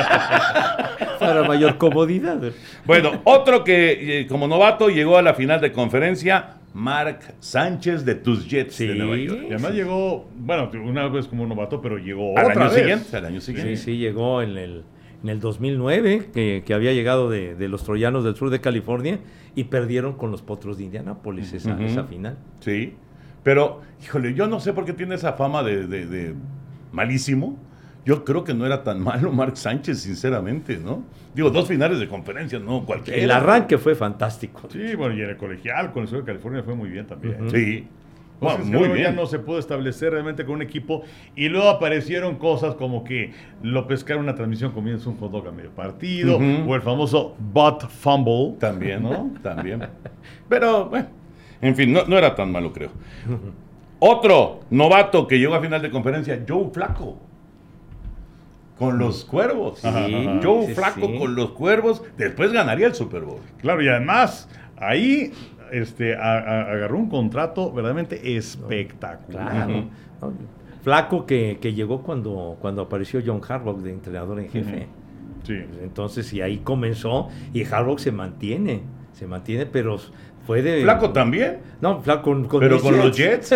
Para mayor comodidad. Bueno, otro que eh, como novato llegó a la final de conferencia, Mark Sánchez de tus Jets Sí. de Nueva York. Y además llegó, bueno, una vez como novato, pero llegó Al otra año vez. siguiente, al año siguiente. Sí, sí, llegó en el, en el dos mil nueve, que, que había llegado de, de los Troyanos del sur de California y perdieron con los Potros de Indianápolis esa, Uh-huh. esa final. Sí, Pero, híjole, yo no sé por qué tiene esa fama de, de, de malísimo. Yo creo que no era tan malo Mark Sánchez, sinceramente, ¿no? Digo, dos finales de conferencia, no cualquiera. El arranque fue fantástico. Sí, bueno, y en el colegial, con el sur de California fue muy bien también. Uh-huh. Sí. Bueno, muy bien. Ya no se pudo establecer realmente con un equipo y luego aparecieron cosas como que lo pescaron una transmisión comiendo un hot dog a medio partido, uh-huh. o el famoso butt fumble. También, ¿no? También. Pero, bueno, en fin, no, no era tan malo, creo. Uh-huh. Otro novato que llegó a final de conferencia, Joe Flacco. Con los Cuervos. Sí, ajá, Joe sí, Flacco sí. con los Cuervos. Después ganaría el Super Bowl. Claro, y además, ahí este, a, a, agarró un contrato verdaderamente espectacular. Claro. No, Flacco que, que llegó cuando, cuando apareció John Harbaugh de entrenador en jefe. Sí. Entonces, y ahí comenzó. Y Harbaugh se mantiene. Se mantiene, pero fue de... ¿Flacco también? No, Flacco con, con Pero con los Jets.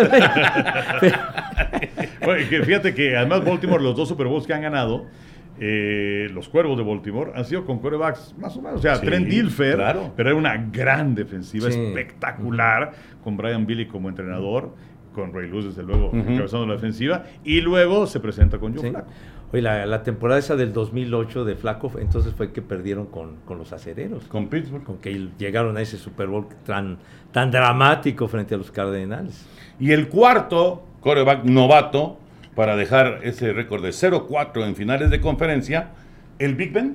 Bueno, que fíjate que además Baltimore, los dos Super Bowls que han ganado, eh, los Cuervos de Baltimore, han sido con quarterbacks más o menos. O sea, Sí, Trent Dilfer, claro. pero era una gran defensiva, Sí. espectacular, con Brian Billy como entrenador, con Ray Lewis, desde luego, Uh-huh. encabezando la defensiva, y luego se presenta con Joe Sí. Flacco. Oye, la, la temporada esa del dos mil ocho de Flacco, entonces fue que perdieron con, con los acereros. Con Pittsburgh. Con que llegaron a ese Super Bowl tan, tan dramático frente a los Cardenales. Y el cuarto quarterback novato para dejar ese récord de cero cuatro en finales de conferencia, el Big Ben.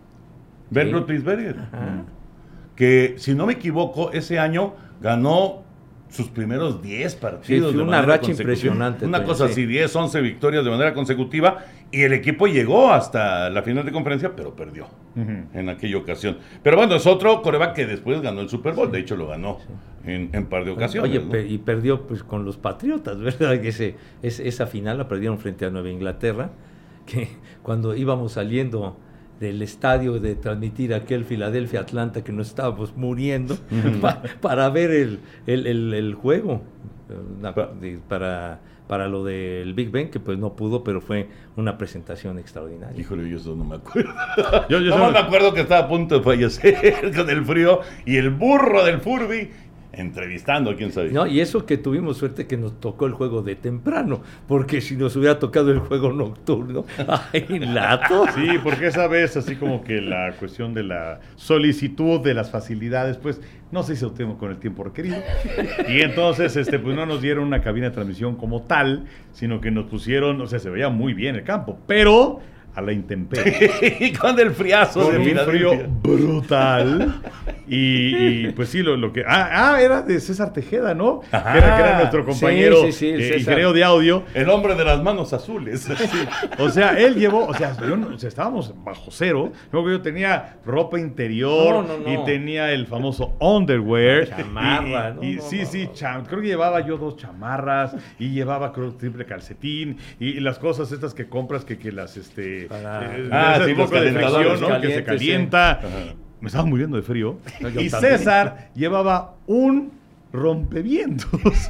Ben Sí. Roethlisberger. Ajá. Que, si no me equivoco, ese año ganó sus primeros diez partidos. Sí, fue de una manera racha consecutiva. impresionante, Una Toño, cosa sí. así, diez, once victorias de manera consecutiva. Y el equipo llegó hasta la final de conferencia, pero perdió Uh-huh. en aquella ocasión. Pero bueno, es otro quarterback que después ganó el Super Bowl. De hecho, lo ganó en, en par de ocasiones. Oye, ¿no? pe- y perdió pues con los Patriotas, ¿verdad? Que ese, es, esa final la perdieron frente a Nueva Inglaterra, que cuando íbamos saliendo del estadio de transmitir aquel Filadelfia-Atlanta que nos estábamos muriendo pa- para ver el, el, el, el juego, una- de- para, para lo del Big Ben, que pues no pudo, pero fue una presentación extraordinaria. Híjole, yo eso no me acuerdo. Yo, yo No solo- me acuerdo que estaba a punto de fallecer con el frío y el burro del Furby entrevistando a quién sabe. No, y eso que tuvimos suerte que nos tocó el juego de temprano, porque si nos hubiera tocado el juego nocturno, ¡ay, lato! Sí, porque esa vez así como que la cuestión de la solicitud de las facilidades, pues no se hizo tiempo con el tiempo requerido. Y entonces este pues no nos dieron una cabina de transmisión como tal, sino que nos pusieron, o sea, se veía muy bien el campo, pero a la intemperie. Y con el friazo Con de un Filadelfia. frío brutal. Y, y, pues sí, lo, lo que... Ah, ah, era de César Tejeda, ¿no? Ajá. Que, era, que era nuestro compañero Sí, sí, sí, el eh, César. ingeniero de audio. El hombre de las manos azules. Sí. O sea, él llevó, o sea, yo no- o sea, estábamos bajo cero. Luego yo tenía ropa interior No, no, no. y tenía el famoso underwear. Chamarra, y, no, y no, sí, no, sí, no. cham- creo que llevaba yo dos chamarras y llevaba creo triple calcetín y, y las cosas estas que compras que, que las este Para- eh, Ah, esas sí, los poco de calentadores fricción, ¿no? Que se calientes, calienta. sí. Me estaba muriendo de frío. No, yo Y también. César llevaba un rompevientos.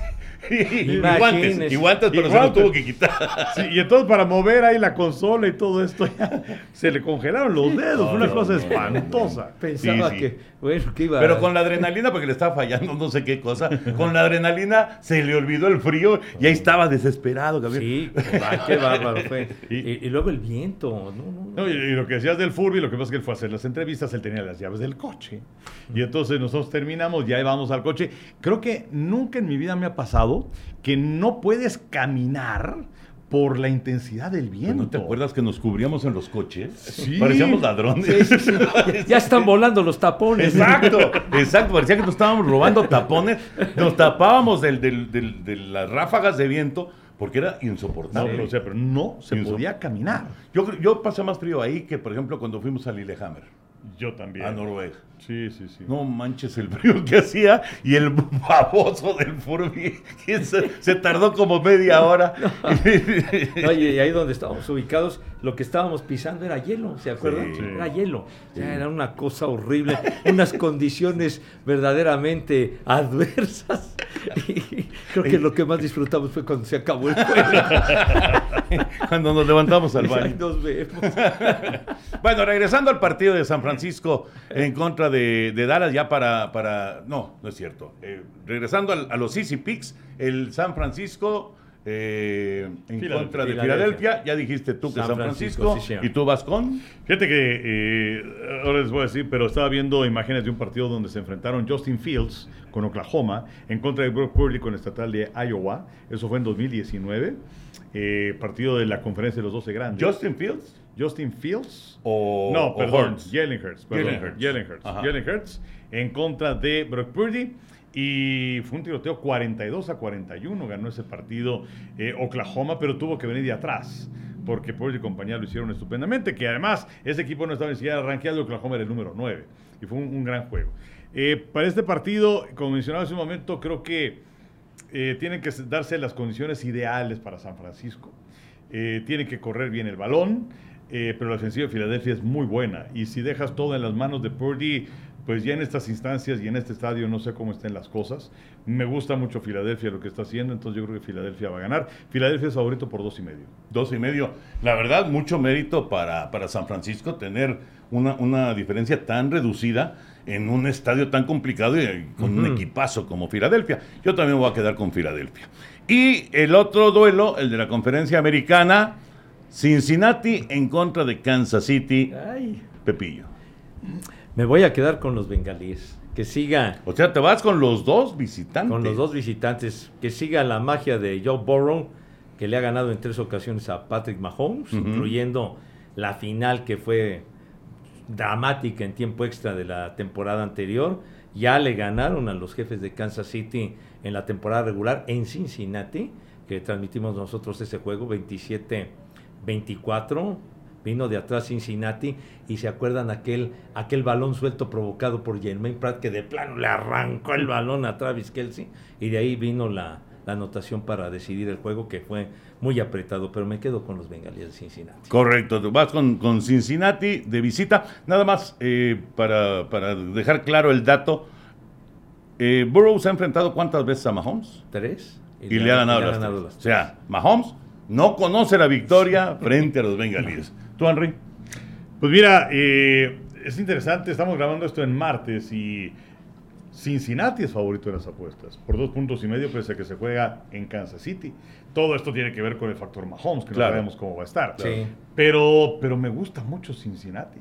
y Imagínese. guantes, y guantes, pero Y se los guantes. tuvo que quitar. Sí, y entonces para mover ahí la consola y todo esto, ya se le congelaron los dedos. No, Fue una no, cosa no, espantosa. Pensaba Sí, sí. que, bueno, que iba Pero con la adrenalina, porque le estaba fallando no sé qué cosa, con la adrenalina se le olvidó el frío y ahí estaba desesperado, Gabriel. Sí, va, qué bárbaro fue. Y- Y, y luego el viento, no, no, no. No, y, y lo que decías del Furby, lo que pasa es que él fue a hacer las entrevistas, él tenía las llaves del coche. Y entonces nosotros terminamos, ya íbamos al coche. Creo que nunca en mi vida me ha pasado que no puedes caminar por la intensidad del viento. ¿No te acuerdas que nos cubríamos en los coches? Sí. Parecíamos ladrones. Sí, sí, sí. Ya, ya están volando los tapones. Exacto, exacto, parecía que nos estábamos robando tapones, nos tapábamos del, del- del- de las ráfagas de viento porque era No, insoportable. pero, o sea, pero no se Inso- podía caminar. Yo, cre- yo pasé más frío ahí que, por ejemplo, cuando fuimos a Lillehammer, Yo también. a Noruega. Sí, sí, sí. No manches el frío que hacía y el baboso del Furby que se, se tardó como media hora. Oye, y ahí donde estábamos ubicados, lo que estábamos pisando era hielo, ¿se acuerdan? Sí. Era hielo. O sea, era una cosa horrible, unas condiciones verdaderamente adversas. Y, Creo que lo que más disfrutamos fue cuando se acabó el juego. Cuando nos levantamos al baño. Nos vemos. Bueno, regresando al partido de San Francisco en contra de, de Dallas, ya para, para... No, no es cierto. Eh, regresando al, a los Easy Picks, el San Francisco... Eh, en Filadelfia. Contra de Filadelfia. Filadelfia, ya dijiste tú que San, San Francisco, Francisco sí, y tú vas con. Fíjate que eh, ahora les voy a decir, pero estaba viendo imágenes de un partido donde se enfrentaron Justin Fields con Oklahoma en contra de Brock Purdy con el estatal de Iowa. Eso fue en dos mil diecinueve, eh, partido de la conferencia de los doce grandes. Justin Fields, Justin Fields o no, o perdón, Hurts. Jalen Hurts, perdón, Jalen Hurts, Jalen Hurts, Jalen Hurts en contra de Brock Purdy. Y fue un tiroteo cuarenta y dos a cuarenta y uno, ganó ese partido eh, Oklahoma, pero tuvo que venir de atrás, porque Purdy y compañía lo hicieron estupendamente, que además ese equipo no estaba ni siquiera rankeado, Oklahoma era el número nueve, y fue un, un gran juego. Eh, para este partido, como mencionaba hace un momento, creo que eh, tienen que darse las condiciones ideales para San Francisco. Eh, tienen que correr bien el balón, eh, pero la ofensiva de Filadelfia es muy buena, y si dejas todo en las manos de Purdy, pues ya en estas instancias y en este estadio no sé cómo estén las cosas. Me gusta mucho Filadelfia lo que está haciendo, entonces yo creo que Filadelfia va a ganar. Filadelfia es favorito por dos y medio. Dos y medio. La verdad, mucho mérito para, para San Francisco tener una, una diferencia tan reducida en un estadio tan complicado y con uh-huh. un equipazo como Filadelfia. Yo también voy a quedar con Filadelfia. Y el otro duelo, el de la conferencia americana, Cincinnati en contra de Kansas City. Ay. Pepillo. Me voy a quedar con los bengalíes. Que siga. O sea, te vas con los dos visitantes. Con los dos visitantes. Que siga la magia de Joe Burrow, que le ha ganado en tres ocasiones a Patrick Mahomes, uh-huh. incluyendo la final que fue dramática en tiempo extra de la temporada anterior. Ya le ganaron a los Jefes de Kansas City en la temporada regular en Cincinnati, que transmitimos nosotros ese juego, veintisiete veinticuatro. Vino de atrás Cincinnati y se acuerdan aquel, aquel balón suelto provocado por Jermaine Pratt, que de plano le arrancó el balón a Travis Kelce, y de ahí vino la, la anotación para decidir el juego, que fue muy apretado, pero me quedo con los bengalíes de Cincinnati. Correcto, vas con, con Cincinnati de visita. Nada más eh, para, para dejar claro el dato, eh, Burrow se ha enfrentado ¿cuántas veces a Mahomes? Tres. Y, y le, le ha ganado, le las, ha ganado las tres. O sea, Mahomes no conoce la victoria frente a los bengalíes. ¿Tú, Henry? Pues mira, eh, es interesante, estamos grabando esto en martes y Cincinnati es favorito de las apuestas, por dos puntos y medio, pese a que se juega en Kansas City. Todo esto tiene que ver con el factor Mahomes, que claro. no sabemos cómo va a estar. Sí. Pero, pero me gusta mucho Cincinnati.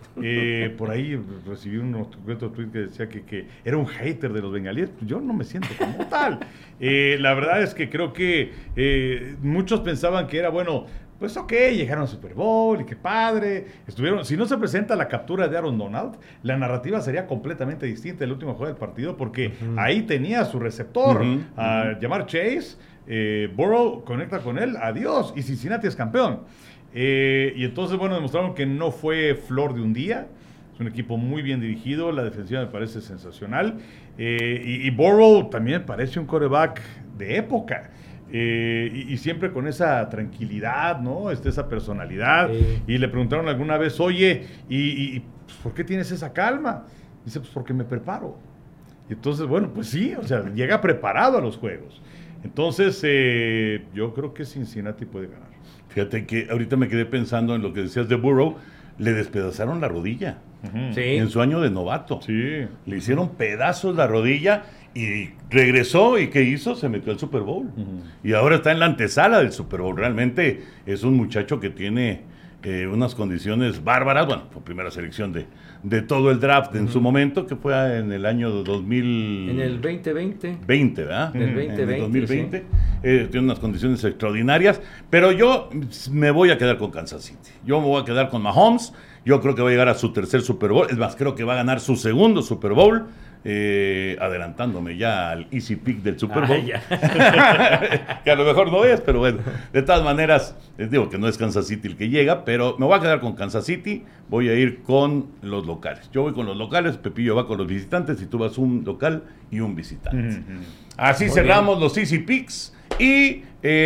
Eh, por ahí recibí un otro tweet que decía que, que era un hater de los bengalíes. Yo no me siento como tal. Eh, la verdad es que creo que eh, muchos pensaban que era, bueno, pues ok, llegaron al Super Bowl y qué padre. Estuvieron, si no se presenta la captura de Aaron Donald, la narrativa sería completamente distinta el último juego del partido, porque uh-huh. ahí tenía su receptor, uh-huh. a llamar Chase, eh, Burrow conecta con él, adiós, y Cincinnati es campeón. Eh, y entonces, bueno, demostraron que no fue flor de un día. Es un equipo muy bien dirigido, la defensiva me parece sensacional. Eh, y, y Burrow también parece un quarterback de época. Eh, y, y siempre con esa tranquilidad, ¿no? Este, esa personalidad. Sí. Y le preguntaron alguna vez, oye, ¿y, y pues, por qué tienes esa calma? Dice, pues porque me preparo. Y entonces, bueno, pues sí, o sea, llega preparado a los juegos. Entonces, eh, yo creo que Cincinnati puede ganar. Fíjate que ahorita me quedé pensando en lo que decías de Burrow. Le despedazaron la rodilla uh-huh. sí. en su año de novato. Sí. Le hicieron pedazos la rodilla y regresó. ¿Y qué hizo? Se metió al Super Bowl. Uh-huh. Y ahora está en la antesala del Super Bowl. Realmente es un muchacho que tiene eh, unas condiciones bárbaras. Bueno, fue primera selección de, de todo el draft uh-huh. en su momento, que fue en el año dos mil... En el veinte veinte. veinte, ¿verdad? En el veinte veinte, en el dos mil veinte. Sí. Eh, tiene unas condiciones extraordinarias, pero yo me voy a quedar con Kansas City. Yo me voy a quedar con Mahomes. Yo creo que va a llegar a su tercer Super Bowl. Es más, creo que va a ganar su segundo Super Bowl, eh, adelantándome ya al easy pick del Super Bowl. Ah, que a lo mejor no es, pero bueno, de todas maneras, les digo que no es Kansas City el que llega, pero me voy a quedar con Kansas City. Voy a ir con los locales. Yo voy con los locales, Pepillo va con los visitantes y tú vas un local y un visitante. Mm-hmm. Así Muy cerramos bien. Los easy picks. Y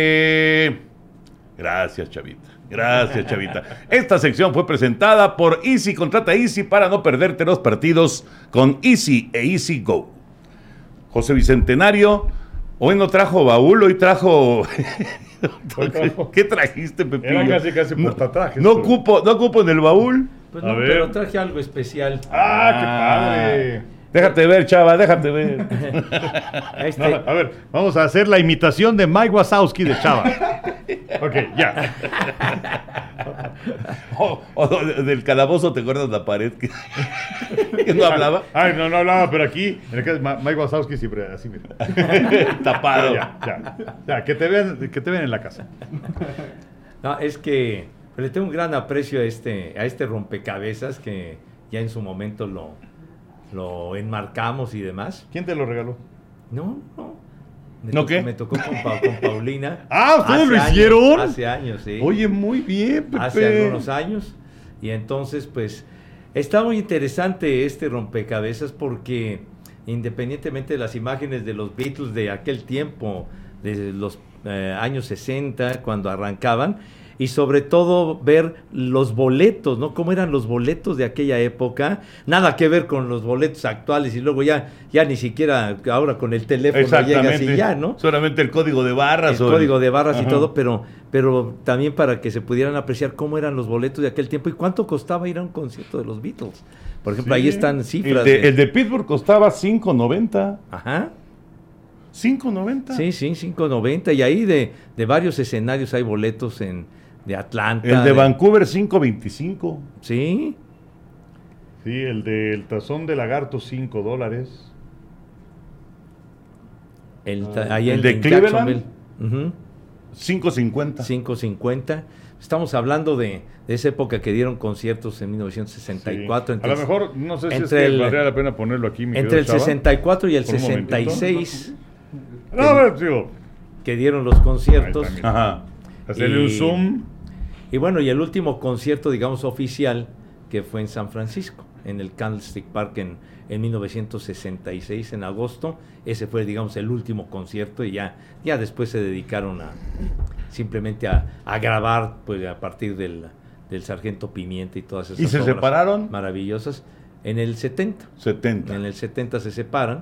eh, gracias, Chavita. Gracias, Chavita. Esta sección fue presentada por Easy. Contrata Easy para no perderte los partidos con Easy e Easy Go. José Bicentenario, Hoy no trajo baúl, hoy trajo... Hoy trajo- ¿Qué trajiste, Pepillo? Eran casi, casi No, portatrajes. no ocupo, no ocupo en el baúl. Pues A no, ver. pero traje algo especial. ¡Ah, qué padre! Déjate ver, chava, déjate ver. Este, No, a ver, vamos a hacer la imitación de Mike Wazowski de Chava. Ok, ya. O, o del calabozo, ¿te acuerdas de la pared que, que no hablaba? Ay, no, no hablaba, pero aquí, en el caso de Ma- Mike Wazowski siempre así, mira. Tapado. Ya, ya, ya, que te vean, que te vean en la casa. No, es que le tengo un gran aprecio a este, a este rompecabezas que ya en su momento lo, lo enmarcamos y demás. ¿Quién te lo regaló? No, no. Me ¿No tocó, qué? Me tocó con, Pa- con Paulina. Ah, ¿ustedes Hace lo años, hicieron? Hace años, sí. Oye, muy bien, Pepe. Hace algunos años. Y entonces, pues, está muy interesante este rompecabezas porque independientemente de las imágenes de los Beatles de aquel tiempo, de los eh, años sesenta, cuando arrancaban, y sobre todo ver los boletos, ¿no? Cómo eran los boletos de aquella época, nada que ver con los boletos actuales, y luego ya, ya ni siquiera ahora con el teléfono llegas Exactamente. y ya, ¿no? Solamente el código de barras. El o código de barras y Ajá. todo, pero, pero también para que se pudieran apreciar cómo eran los boletos de aquel tiempo y cuánto costaba ir a un concierto de los Beatles. Por ejemplo, Sí. ahí están El cifras. de, de- el de Pittsburgh costaba cinco noventa. Ajá. cinco noventa. Sí, sí, cinco noventa. Y ahí de, de varios escenarios hay boletos en de Atlanta. El de Vancouver cinco veinticinco. Sí. Sí, el del tazón de lagarto, cinco dólares. El, Ah. ta- ahí ¿El en- de en Cleveland? Jacksonville. Ujú. cinco cincuenta. cinco cincuenta. Estamos hablando de, de esa época que dieron conciertos en mil novecientos sesenta y cuatro. Sí. A lo mejor, no sé si es entre que el- valdría la pena ponerlo aquí, mi Entre el querido Chava. sesenta y cuatro y el Por un sesenta y momentito. seis No, a ver, digo, que dieron los conciertos. Ahí está, mira. Ajá. hacerle Y- un zoom. Y bueno, y el último concierto, digamos, oficial, que fue en San Francisco, en el Candlestick Park en, en mil novecientos sesenta y seis, en agosto. Ese fue, digamos, el último concierto y ya, ya después se dedicaron a simplemente a, a grabar, pues a partir del, del Sargento Pimienta y todas esas ¿Y se obras separaron? maravillosas. En el setenta, setenta. en el setenta se separan,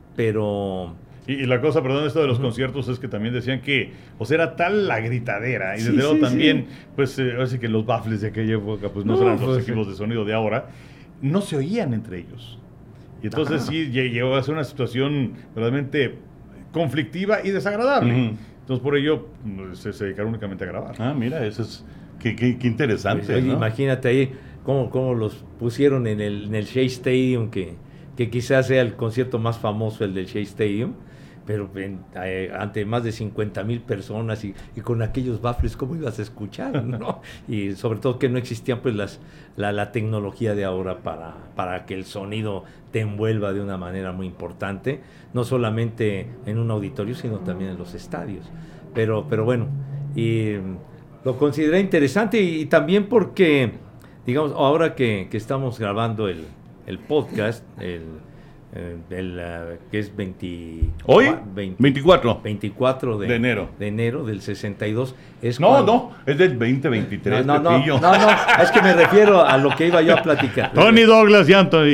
pero... Y, y la cosa, perdón, esto de los conciertos es que también decían que, o sea, era tal la gritadera. Y Sí, desde luego sí, también, pues, eh, ahora sí que los baffles de aquella época, pues no, No, eran los pues, equipos de sonido de ahora, no se oían entre ellos. Y entonces Ajá. sí lle- llegó a ser una situación verdaderamente conflictiva y desagradable. Ujú. Entonces por ello mm, se, se dedicaron únicamente a grabar. Ah, mira, eso es. Qué, qué- qué interesante. Pues, oye, ¿no? imagínate ahí cómo, cómo los pusieron en el, en el Shea Stadium, que, que quizás sea el concierto más famoso, el del Shea Stadium, pero en- eh, ante más de cincuenta mil personas y, y con aquellos baffles, ¿cómo ibas a escuchar? ¿no? Y sobre todo que no existía pues las, la, la tecnología de ahora para, para que el sonido te envuelva de una manera muy importante, no solamente en un auditorio, sino también en los estadios. Pero, pero bueno, y lo consideré interesante y, y también porque, digamos, ahora que, que estamos grabando el, el podcast, el, el, el, uh, que es veinte, Hoy, veinte veinticuatro. veinticuatro de, De enero. de enero del sesenta y dos. Es No, cuando- no, es del veinte veintitrés. no, no, no, Pepillo. no, no, es que me refiero a lo que iba yo a platicar. Tony Douglas y Anthony.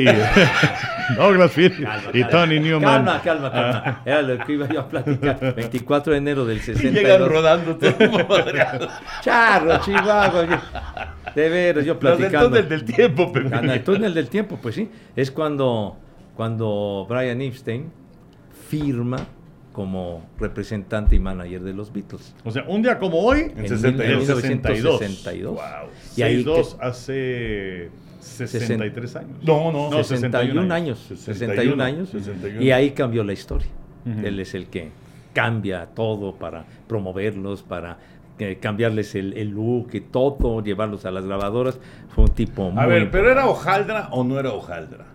Douglas Phillips Calma, y calma. Tony Newman. Calma, calma, calma. Era lo que iba yo a platicar. veinticuatro de enero del Y sesenta y llegan dos. rodando todo madreado. Charro, Chihuahua. De veras, yo Los del platicando. túnel del tiempo, Pepe. En el túnel del tiempo, pues sí. Es cuando, cuando Brian Epstein firma como representante y manager de los Beatles. O sea, un día como hoy, En En sesenta y dos. mil novecientos sesenta y dos. Wow. Y ahí sesenta y dos hace sesenta y tres años. No, no. No, sesenta y un años. sesenta y un años. Y ahí cambió la historia. Ujú. Él es el que cambia todo para promoverlos, para eh, cambiarles el, el look y todo, llevarlos a las grabadoras. Fue un tipo muy... A ver, ¿pero era hojaldra o no era hojaldra?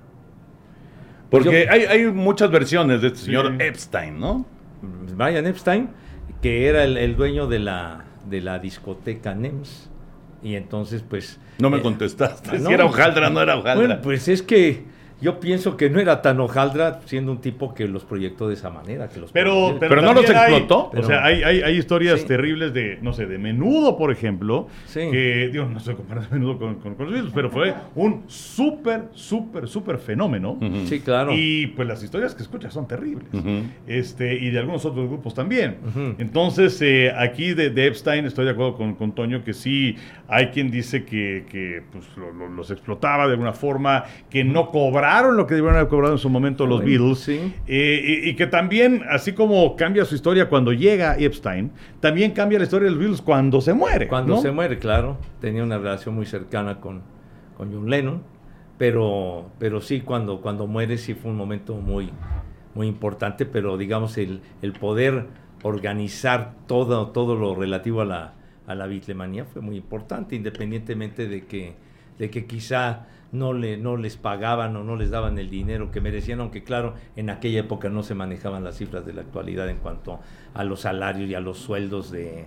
Porque Yo- hay, hay muchas versiones de este Sí. señor Epstein, ¿no? Brian Epstein, que era el, el dueño de la, de la discoteca N E M S. Y entonces, pues... No me eh, contestaste. ah, Si no. era hojaldra o no era hojaldra. Bueno, pues es que Yo pienso que no era tan hojaldra siendo un tipo que los proyectó de esa manera. Que los pero, pero, pero no los explotó. Hay, pero, o sea, hay, hay, hay historias sí. terribles de, no sé, de Menudo, por ejemplo. Sí. Que, digo, no sé comparar Menudo con, con, con los Beatles, pero fue un súper, súper, súper fenómeno. Uh-huh. Sí, claro. Y pues las historias que escuchas son terribles. Uh-huh. este Y de algunos otros grupos también. Uh-huh. Entonces, eh, aquí de, de Epstein estoy de acuerdo con, con Toño que sí hay quien dice que, que pues, lo, lo, los explotaba de alguna forma, que no cobraron lo que debieron haber cobrado en su momento los bueno, Beatles, sí. eh, y, y que también, así como cambia su historia cuando llega Epstein, también cambia la historia de los Beatles cuando se muere. Cuando ¿no? se muere, claro. Tenía una relación muy cercana con, con John Lennon, pero, pero sí, cuando, cuando muere sí fue un momento muy, muy importante, pero digamos el, el poder organizar todo, todo lo relativo a la, a la Beatlemanía fue muy importante, independientemente de que, de que quizá no, le, no les pagaban o no les daban el dinero que merecían, aunque claro, en aquella época no se manejaban las cifras de la actualidad en cuanto a los salarios y a los sueldos de,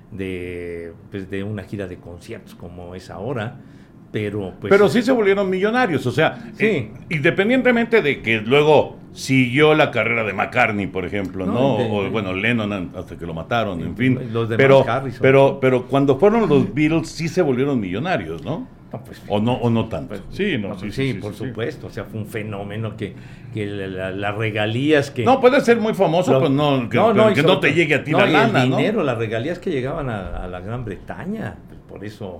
de, pues de una gira de conciertos como es ahora. Pero, pues, pero sí se volvieron millonarios, o sea, sí. eh, independientemente de que luego siguió la carrera de McCartney, por ejemplo, ¿no? ¿no? De, o de, bueno, Lennon hasta que lo mataron, en fin. Los demás pero, Harrison. pero, pero cuando fueron los Beatles sí se volvieron millonarios, ¿no? No, pues, o no o no tanto. Pues, sí, no, no, sí, sí, sí, sí, sí, por sí, supuesto. Sí. O sea, fue un fenómeno que, que las la, la regalías que... No, puede ser muy famoso, lo, pues no, que no, no, que no te llegue a ti no, la lana, el ¿no? dinero, las regalías que llegaban a, a la Gran Bretaña, por eso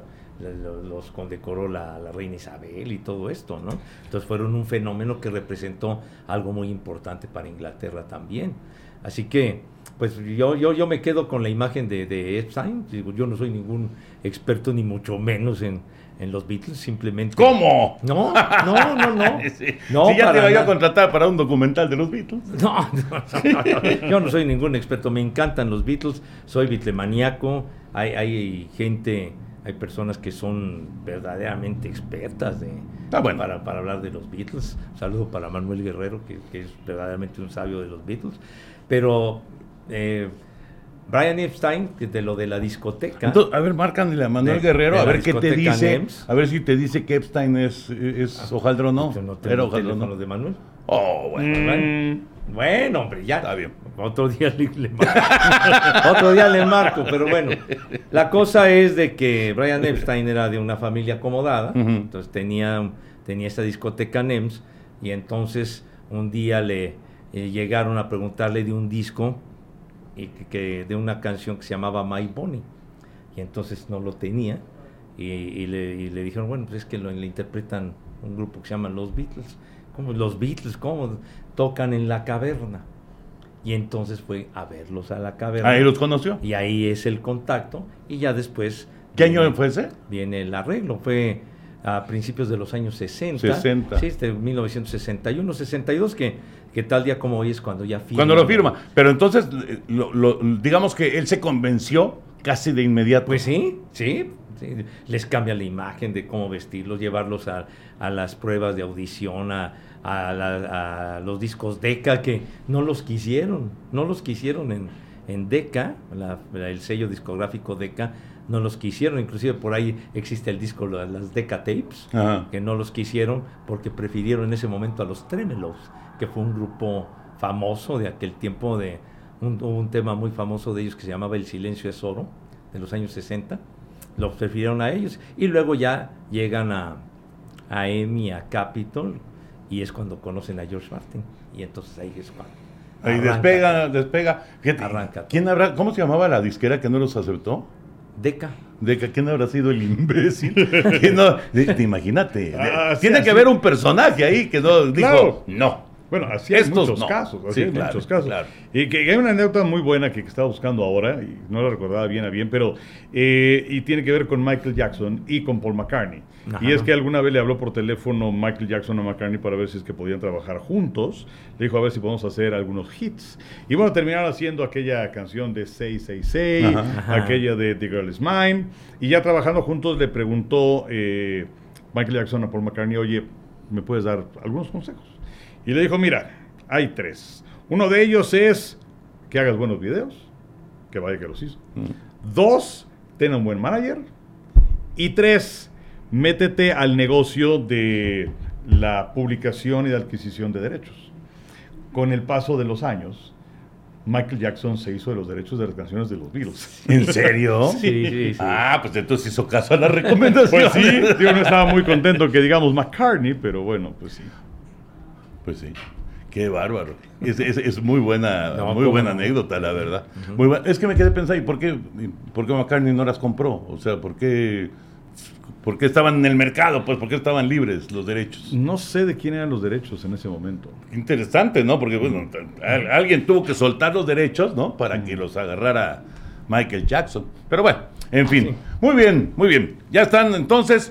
los condecoró la, la reina Isabel y todo esto, ¿no? Entonces fueron un fenómeno que representó algo muy importante para Inglaterra también. Así que, pues yo, yo, yo me quedo con la imagen de, de Epstein. Digo, yo no soy ningún experto ni mucho menos en, en los Beatles, simplemente... ¿Cómo? No, no, no, no. sí, no sí, ya te iba a contratar para un documental de los Beatles. No, no, no, no, yo no soy ningún experto, me encantan los Beatles, soy beatlemaníaco, hay, hay gente... Hay personas que son verdaderamente expertas de, ah, bueno. para, para hablar de los Beatles. Un saludo para Manuel Guerrero, que, que es verdaderamente un sabio de los Beatles. Pero eh, Brian Epstein, de lo de la discoteca... Entonces, a ver, márcanle a Manuel de, Guerrero, de a ver qué te dice. Nems. A ver si te dice que Epstein es, es ah, hojaldro o no. Yo no tengo el teléfono ¿no? de Manuel. Oh, bueno. Mm. bueno. Bueno, hombre, ya. Está bien. Otro día le, le marco. Otro día le marco, pero bueno. La cosa es de que Brian Epstein era de una familia acomodada, uh-huh. entonces tenía, tenía esta discoteca Nems, y entonces un día le eh, llegaron a preguntarle de un disco, y que, que, de una canción que se llamaba My Bonnie, y entonces no lo tenía, y, y, le, y le dijeron, bueno, pues es que lo, le interpretan un grupo que se llama Los Beatles. ¿Cómo? Los Beatles, ¿cómo? Tocan en la caverna. Y entonces fue a verlos a la caverna. Ahí los conoció. Y ahí es el contacto. Y ya después... ¿Qué viene, año fue ese? Viene el arreglo. Fue a principios de los años sesenta. sesenta. Sí, de mil novecientos sesenta y uno, sesenta y dos, que, que tal día como hoy es cuando ya firma. Cuando lo firma. Pero entonces, lo, lo, digamos que él se convenció casi de inmediato. Pues sí, sí. Sí, les cambia la imagen de cómo vestirlos, llevarlos a, a las pruebas de audición, a, a, la, a los discos Decca, que no los quisieron, no los quisieron en, en Decca, la, el sello discográfico Decca, no los quisieron, inclusive por ahí existe el disco, las Decca Tapes, ajá, que no los quisieron porque prefirieron en ese momento a los Tremelos, que fue un grupo famoso de aquel tiempo, de un, un tema muy famoso de ellos que se llamaba El Silencio es Oro, de los años sesenta. Los prefirieron a ellos y luego ya llegan a, a EMI, a Capitol, y es cuando conocen a George Martin, y entonces ahí es cuando ahí arranca, despega, despega. Fíjate, arranca. ¿Quién habrá, cómo se llamaba la disquera que no los aceptó? Decca. Decca, ¿quién habrá sido el imbécil? no, de, de, imagínate, ah, sí, tiene así. que haber un personaje ahí que no claro. dijo no. Bueno, así hay Estos muchos no. casos, así sí, hay claro, muchos casos. Claro. Y que hay una anécdota muy buena que, que estaba buscando ahora, y no la recordaba bien a bien, pero eh, y tiene que ver con Michael Jackson y con Paul McCartney. Ajá. Y es que alguna vez le habló por teléfono Michael Jackson a McCartney para ver si es que podían trabajar juntos. Le dijo a ver si podemos hacer algunos hits. Y bueno, terminaron haciendo aquella canción de seis seis seis, Ajá. aquella de The Girl Is Mine, y ya trabajando juntos le preguntó eh, Michael Jackson a Paul McCartney, oye, ¿me puedes dar algunos consejos? Y le dijo, mira, hay tres. Uno de ellos es que hagas buenos videos, que vaya que los hizo. Mm. Dos, ten un buen manager. Y tres, métete al negocio de la publicación y la adquisición de derechos. Con el paso de los años, Michael Jackson se hizo de los derechos de las canciones de los Beatles. ¿En serio? Sí, sí, sí. Ah, pues entonces hizo caso a la recomendación. Pues sí, yo no estaba muy contento que digamos McCartney, pero bueno, pues sí. Pues sí. Qué bárbaro. Es, es, es muy buena, No, muy buena no? anécdota, la verdad. Uh-huh. Muy buena. Es que me quedé pensando, ¿y por qué, por qué McCartney no las compró? O sea, ¿por qué, ¿por qué estaban en el mercado? Pues, ¿por qué estaban libres los derechos? No sé de quién eran los derechos en ese momento. Interesante, ¿no? Porque, bueno, a, alguien tuvo que soltar los derechos, ¿no? Para que los agarrara Michael Jackson. Pero bueno, en fin. Sí. Muy bien, muy bien. Ya están, entonces...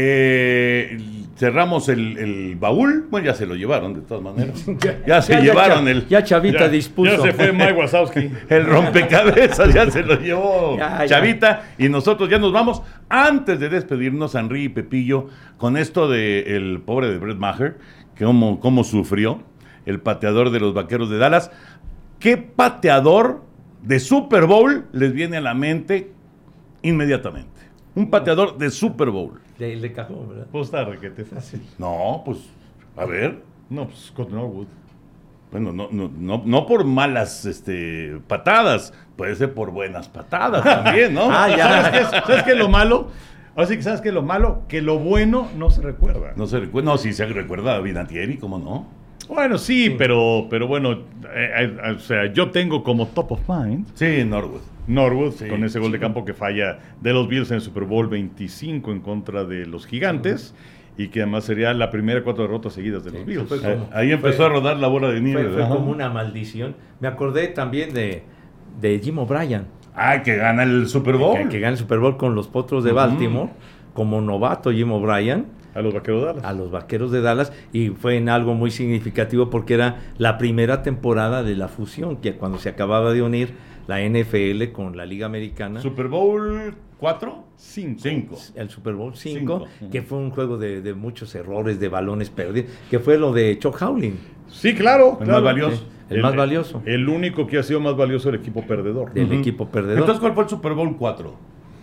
Eh, cerramos el, el baúl. Bueno, ya se lo llevaron de todas maneras. Ya, ya se ya, llevaron ya, el. Ya Chavita ya, dispuso. Ya se fue Mike Wazowski. El rompecabezas ya se lo llevó ya, Chavita. Ya. Y nosotros ya nos vamos. Antes de despedirnos, Henry y Pepillo, con esto de el pobre de Brett Maher, que cómo, cómo sufrió, el pateador de los Vaqueros de Dallas. ¿Qué pateador de Super Bowl les viene a la mente inmediatamente? Un pateador de Super Bowl. De, de cajón, ¿verdad? Pues está requete fácil. No, pues, a ver. No, pues Scott Norwood. Bueno, no, no, no, no por malas este, patadas, puede ser por buenas patadas también, ¿no? Ah, ya. ¿Sabes qué, ¿Sabes qué es lo malo? Así que, ¿sabes qué es lo malo? Que lo bueno no se recuerda. No se recuerda, no, sí se recuerda a Vinatieri, ¿cómo no? Bueno, sí, sí. pero, pero bueno, eh, eh, o sea, yo tengo como top of mind. Sí, Norwood. Norwood, sí, con ese gol sí. de campo que falla de los Bills en el Super Bowl veinticinco en contra de los Gigantes, uh-huh. y que además sería la primera cuatro derrotas seguidas de sí, los Bills. Como, ahí, ahí empezó fue, a rodar la bola de nieve. Fue, fue como una maldición. Me acordé también de, de Jim O'Brien. Ah, que gana el Super Bowl. Que, que gana el Super Bowl con los Potros de Baltimore, uh-huh. como novato Jim O'Brien. A los Vaqueros de Dallas. A los Vaqueros de Dallas, y fue en algo muy significativo porque era la primera temporada de la fusión, que cuando se acababa de unir la N F L con la Liga Americana. ¿Super Bowl cuatro? cinco. El Super Bowl cinco, que fue un juego de, de muchos errores, de balones perdidos, que fue lo de Chuck Howling. Sí, claro. El claro. más valioso. Sí, el, el más valioso. El único que ha sido más valioso el equipo perdedor. El uh-huh. equipo perdedor. Entonces, ¿cuál fue el Super Bowl cuatro?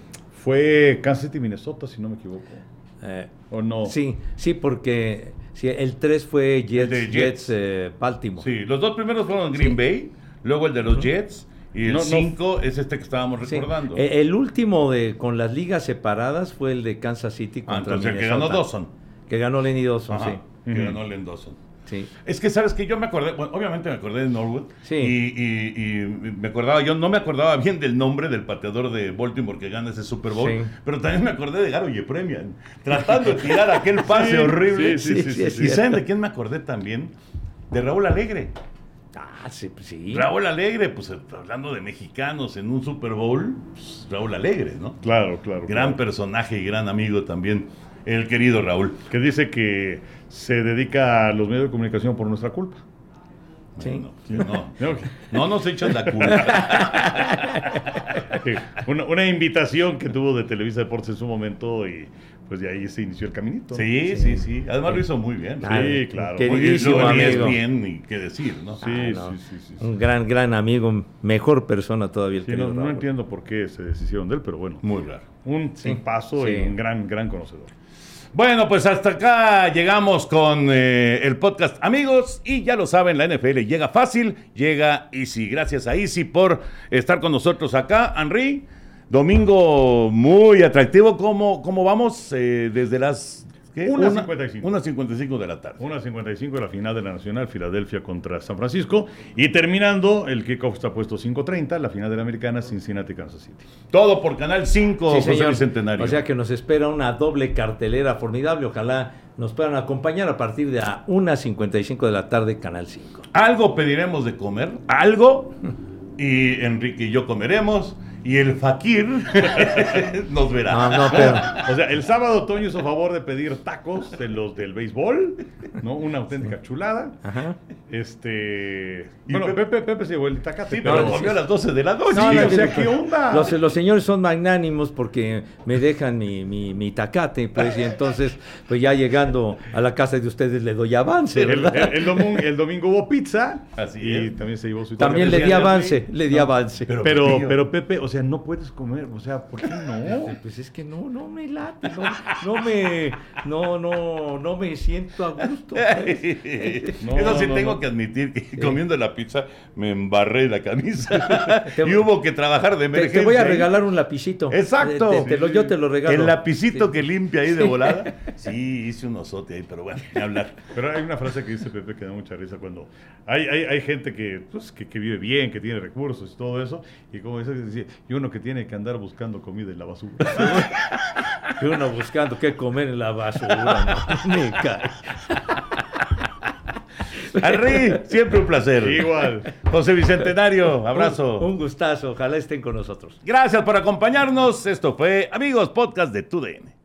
Fue Kansas City, Minnesota, si no me equivoco. Eh, ¿O no? Sí, sí, porque sí, el tres fue Jets, Jets. Jets eh, Baltimore. Sí, los dos primeros fueron Green sí. Bay, luego el de los uh-huh. Jets, y el cinco no, no. es este que estábamos recordando. Sí. El último de con las ligas separadas fue el de Kansas City contra ah, entonces Minnesota. Que ganó Dawson. Que ganó Lenny Dawson, Ajá, sí. Que uh-huh. ganó Len Dawson. Sí. Es que sabes que yo me acordé, bueno, obviamente me acordé de Norwood, sí. y, y, y me acordaba, yo no me acordaba bien del nombre del pateador de Baltimore que gana ese Super Bowl, sí. pero también me acordé de Garo Yepremian, tratando de tirar aquel pase sí, horrible. Sí, sí, sí, sí, sí, ¿Y saben de quién me acordé también? De Raúl Alegre. Ah, sí, pues sí. Raúl Alegre, pues hablando de mexicanos en un Super Bowl, pues, Raúl Alegre, ¿no? Claro, claro. Gran claro. personaje y gran amigo también, el querido Raúl. Que dice que se dedica a los medios de comunicación por nuestra culpa. Sí. No, no, no, no nos echan la culpa. una, una invitación que tuvo de Televisa Deportes en su momento y pues de ahí se inició el caminito. Sí, sí, sí. sí. Además lo hizo muy bien. Ah, sí, claro. Queridísimo amigo. bien, ni qué decir, ¿no? Sí, ah, no. sí, sí, sí, sí. Un gran, gran amigo, mejor persona todavía el sí, querido no, no entiendo por qué se deshicieron de él, pero bueno. Muy raro. Un sí. paso sí. y un gran, gran conocedor. Bueno, pues hasta acá llegamos con eh, el podcast, amigos, y ya lo saben, la N F L llega fácil, llega Easy. Gracias a Easy por estar con nosotros acá. Henry, domingo muy atractivo. ¿Cómo, cómo vamos eh, desde las... una cincuenta y cinco. una cincuenta y cinco de la tarde. una cincuenta y cinco de la final de la Nacional, Filadelfia contra San Francisco. Y terminando, el kickoff está puesto cinco treinta, la final de la Americana, Cincinnati, Kansas City. Todo por Canal cinco, sí, José señor. Bicentenario. O sea que nos espera una doble cartelera formidable. Ojalá nos puedan acompañar a partir de la una cincuenta y cinco de la tarde, Canal cinco. Algo pediremos de comer, algo, y Enrique y yo comeremos. Y el fakir nos verá. No, no, pero... O sea, el sábado Toño hizo favor de pedir tacos de los del béisbol, ¿no? Una auténtica chulada. Ajá. Este. Bueno, Pepe, Pepe, Pepe se llevó el tacate. Sí, pero no, comió a las doce de la noche. No, no, o sea, ¿qué onda? Los, los señores son magnánimos porque me dejan mi, mi, mi tacate, pues, y entonces, pues ya llegando a la casa de ustedes le doy avance, El, ¿verdad? el, el domingo, el domingo hubo pizza. Así y es. también se llevó su También tacate. le di avance, le di No, avance. pero- Pero, Pepillo. pero Pepe, o sea, no puedes comer, o sea, ¿por qué no? Pues es que no, no me late, no, no me, no, no, no me siento a gusto. pues. No, Eso sí no, tengo no. que admitir que comiendo la pizza me embarré la camisa Te- y hubo que trabajar de Te, emergencia. te voy a regalar un lapicito. Exacto. Te- te- te lo- yo te lo regalo. El lapicito Sí. que limpia ahí de volada. Sí, hice un osote ahí, pero bueno, ni hablar. Pero hay una frase que dice Pepe que da mucha risa cuando hay, hay, hay gente que, pues, que, que vive bien, que tiene recursos y todo eso, y como dice, dice, y uno que tiene que andar buscando comida en la basura. Y uno buscando qué comer en la basura. ¿No? Me cae. Henry, siempre un placer. Igual. José Bicentenario, abrazo. Un, un gustazo. Ojalá estén con nosotros. Gracias por acompañarnos. Esto fue, amigos, podcast de TUDN.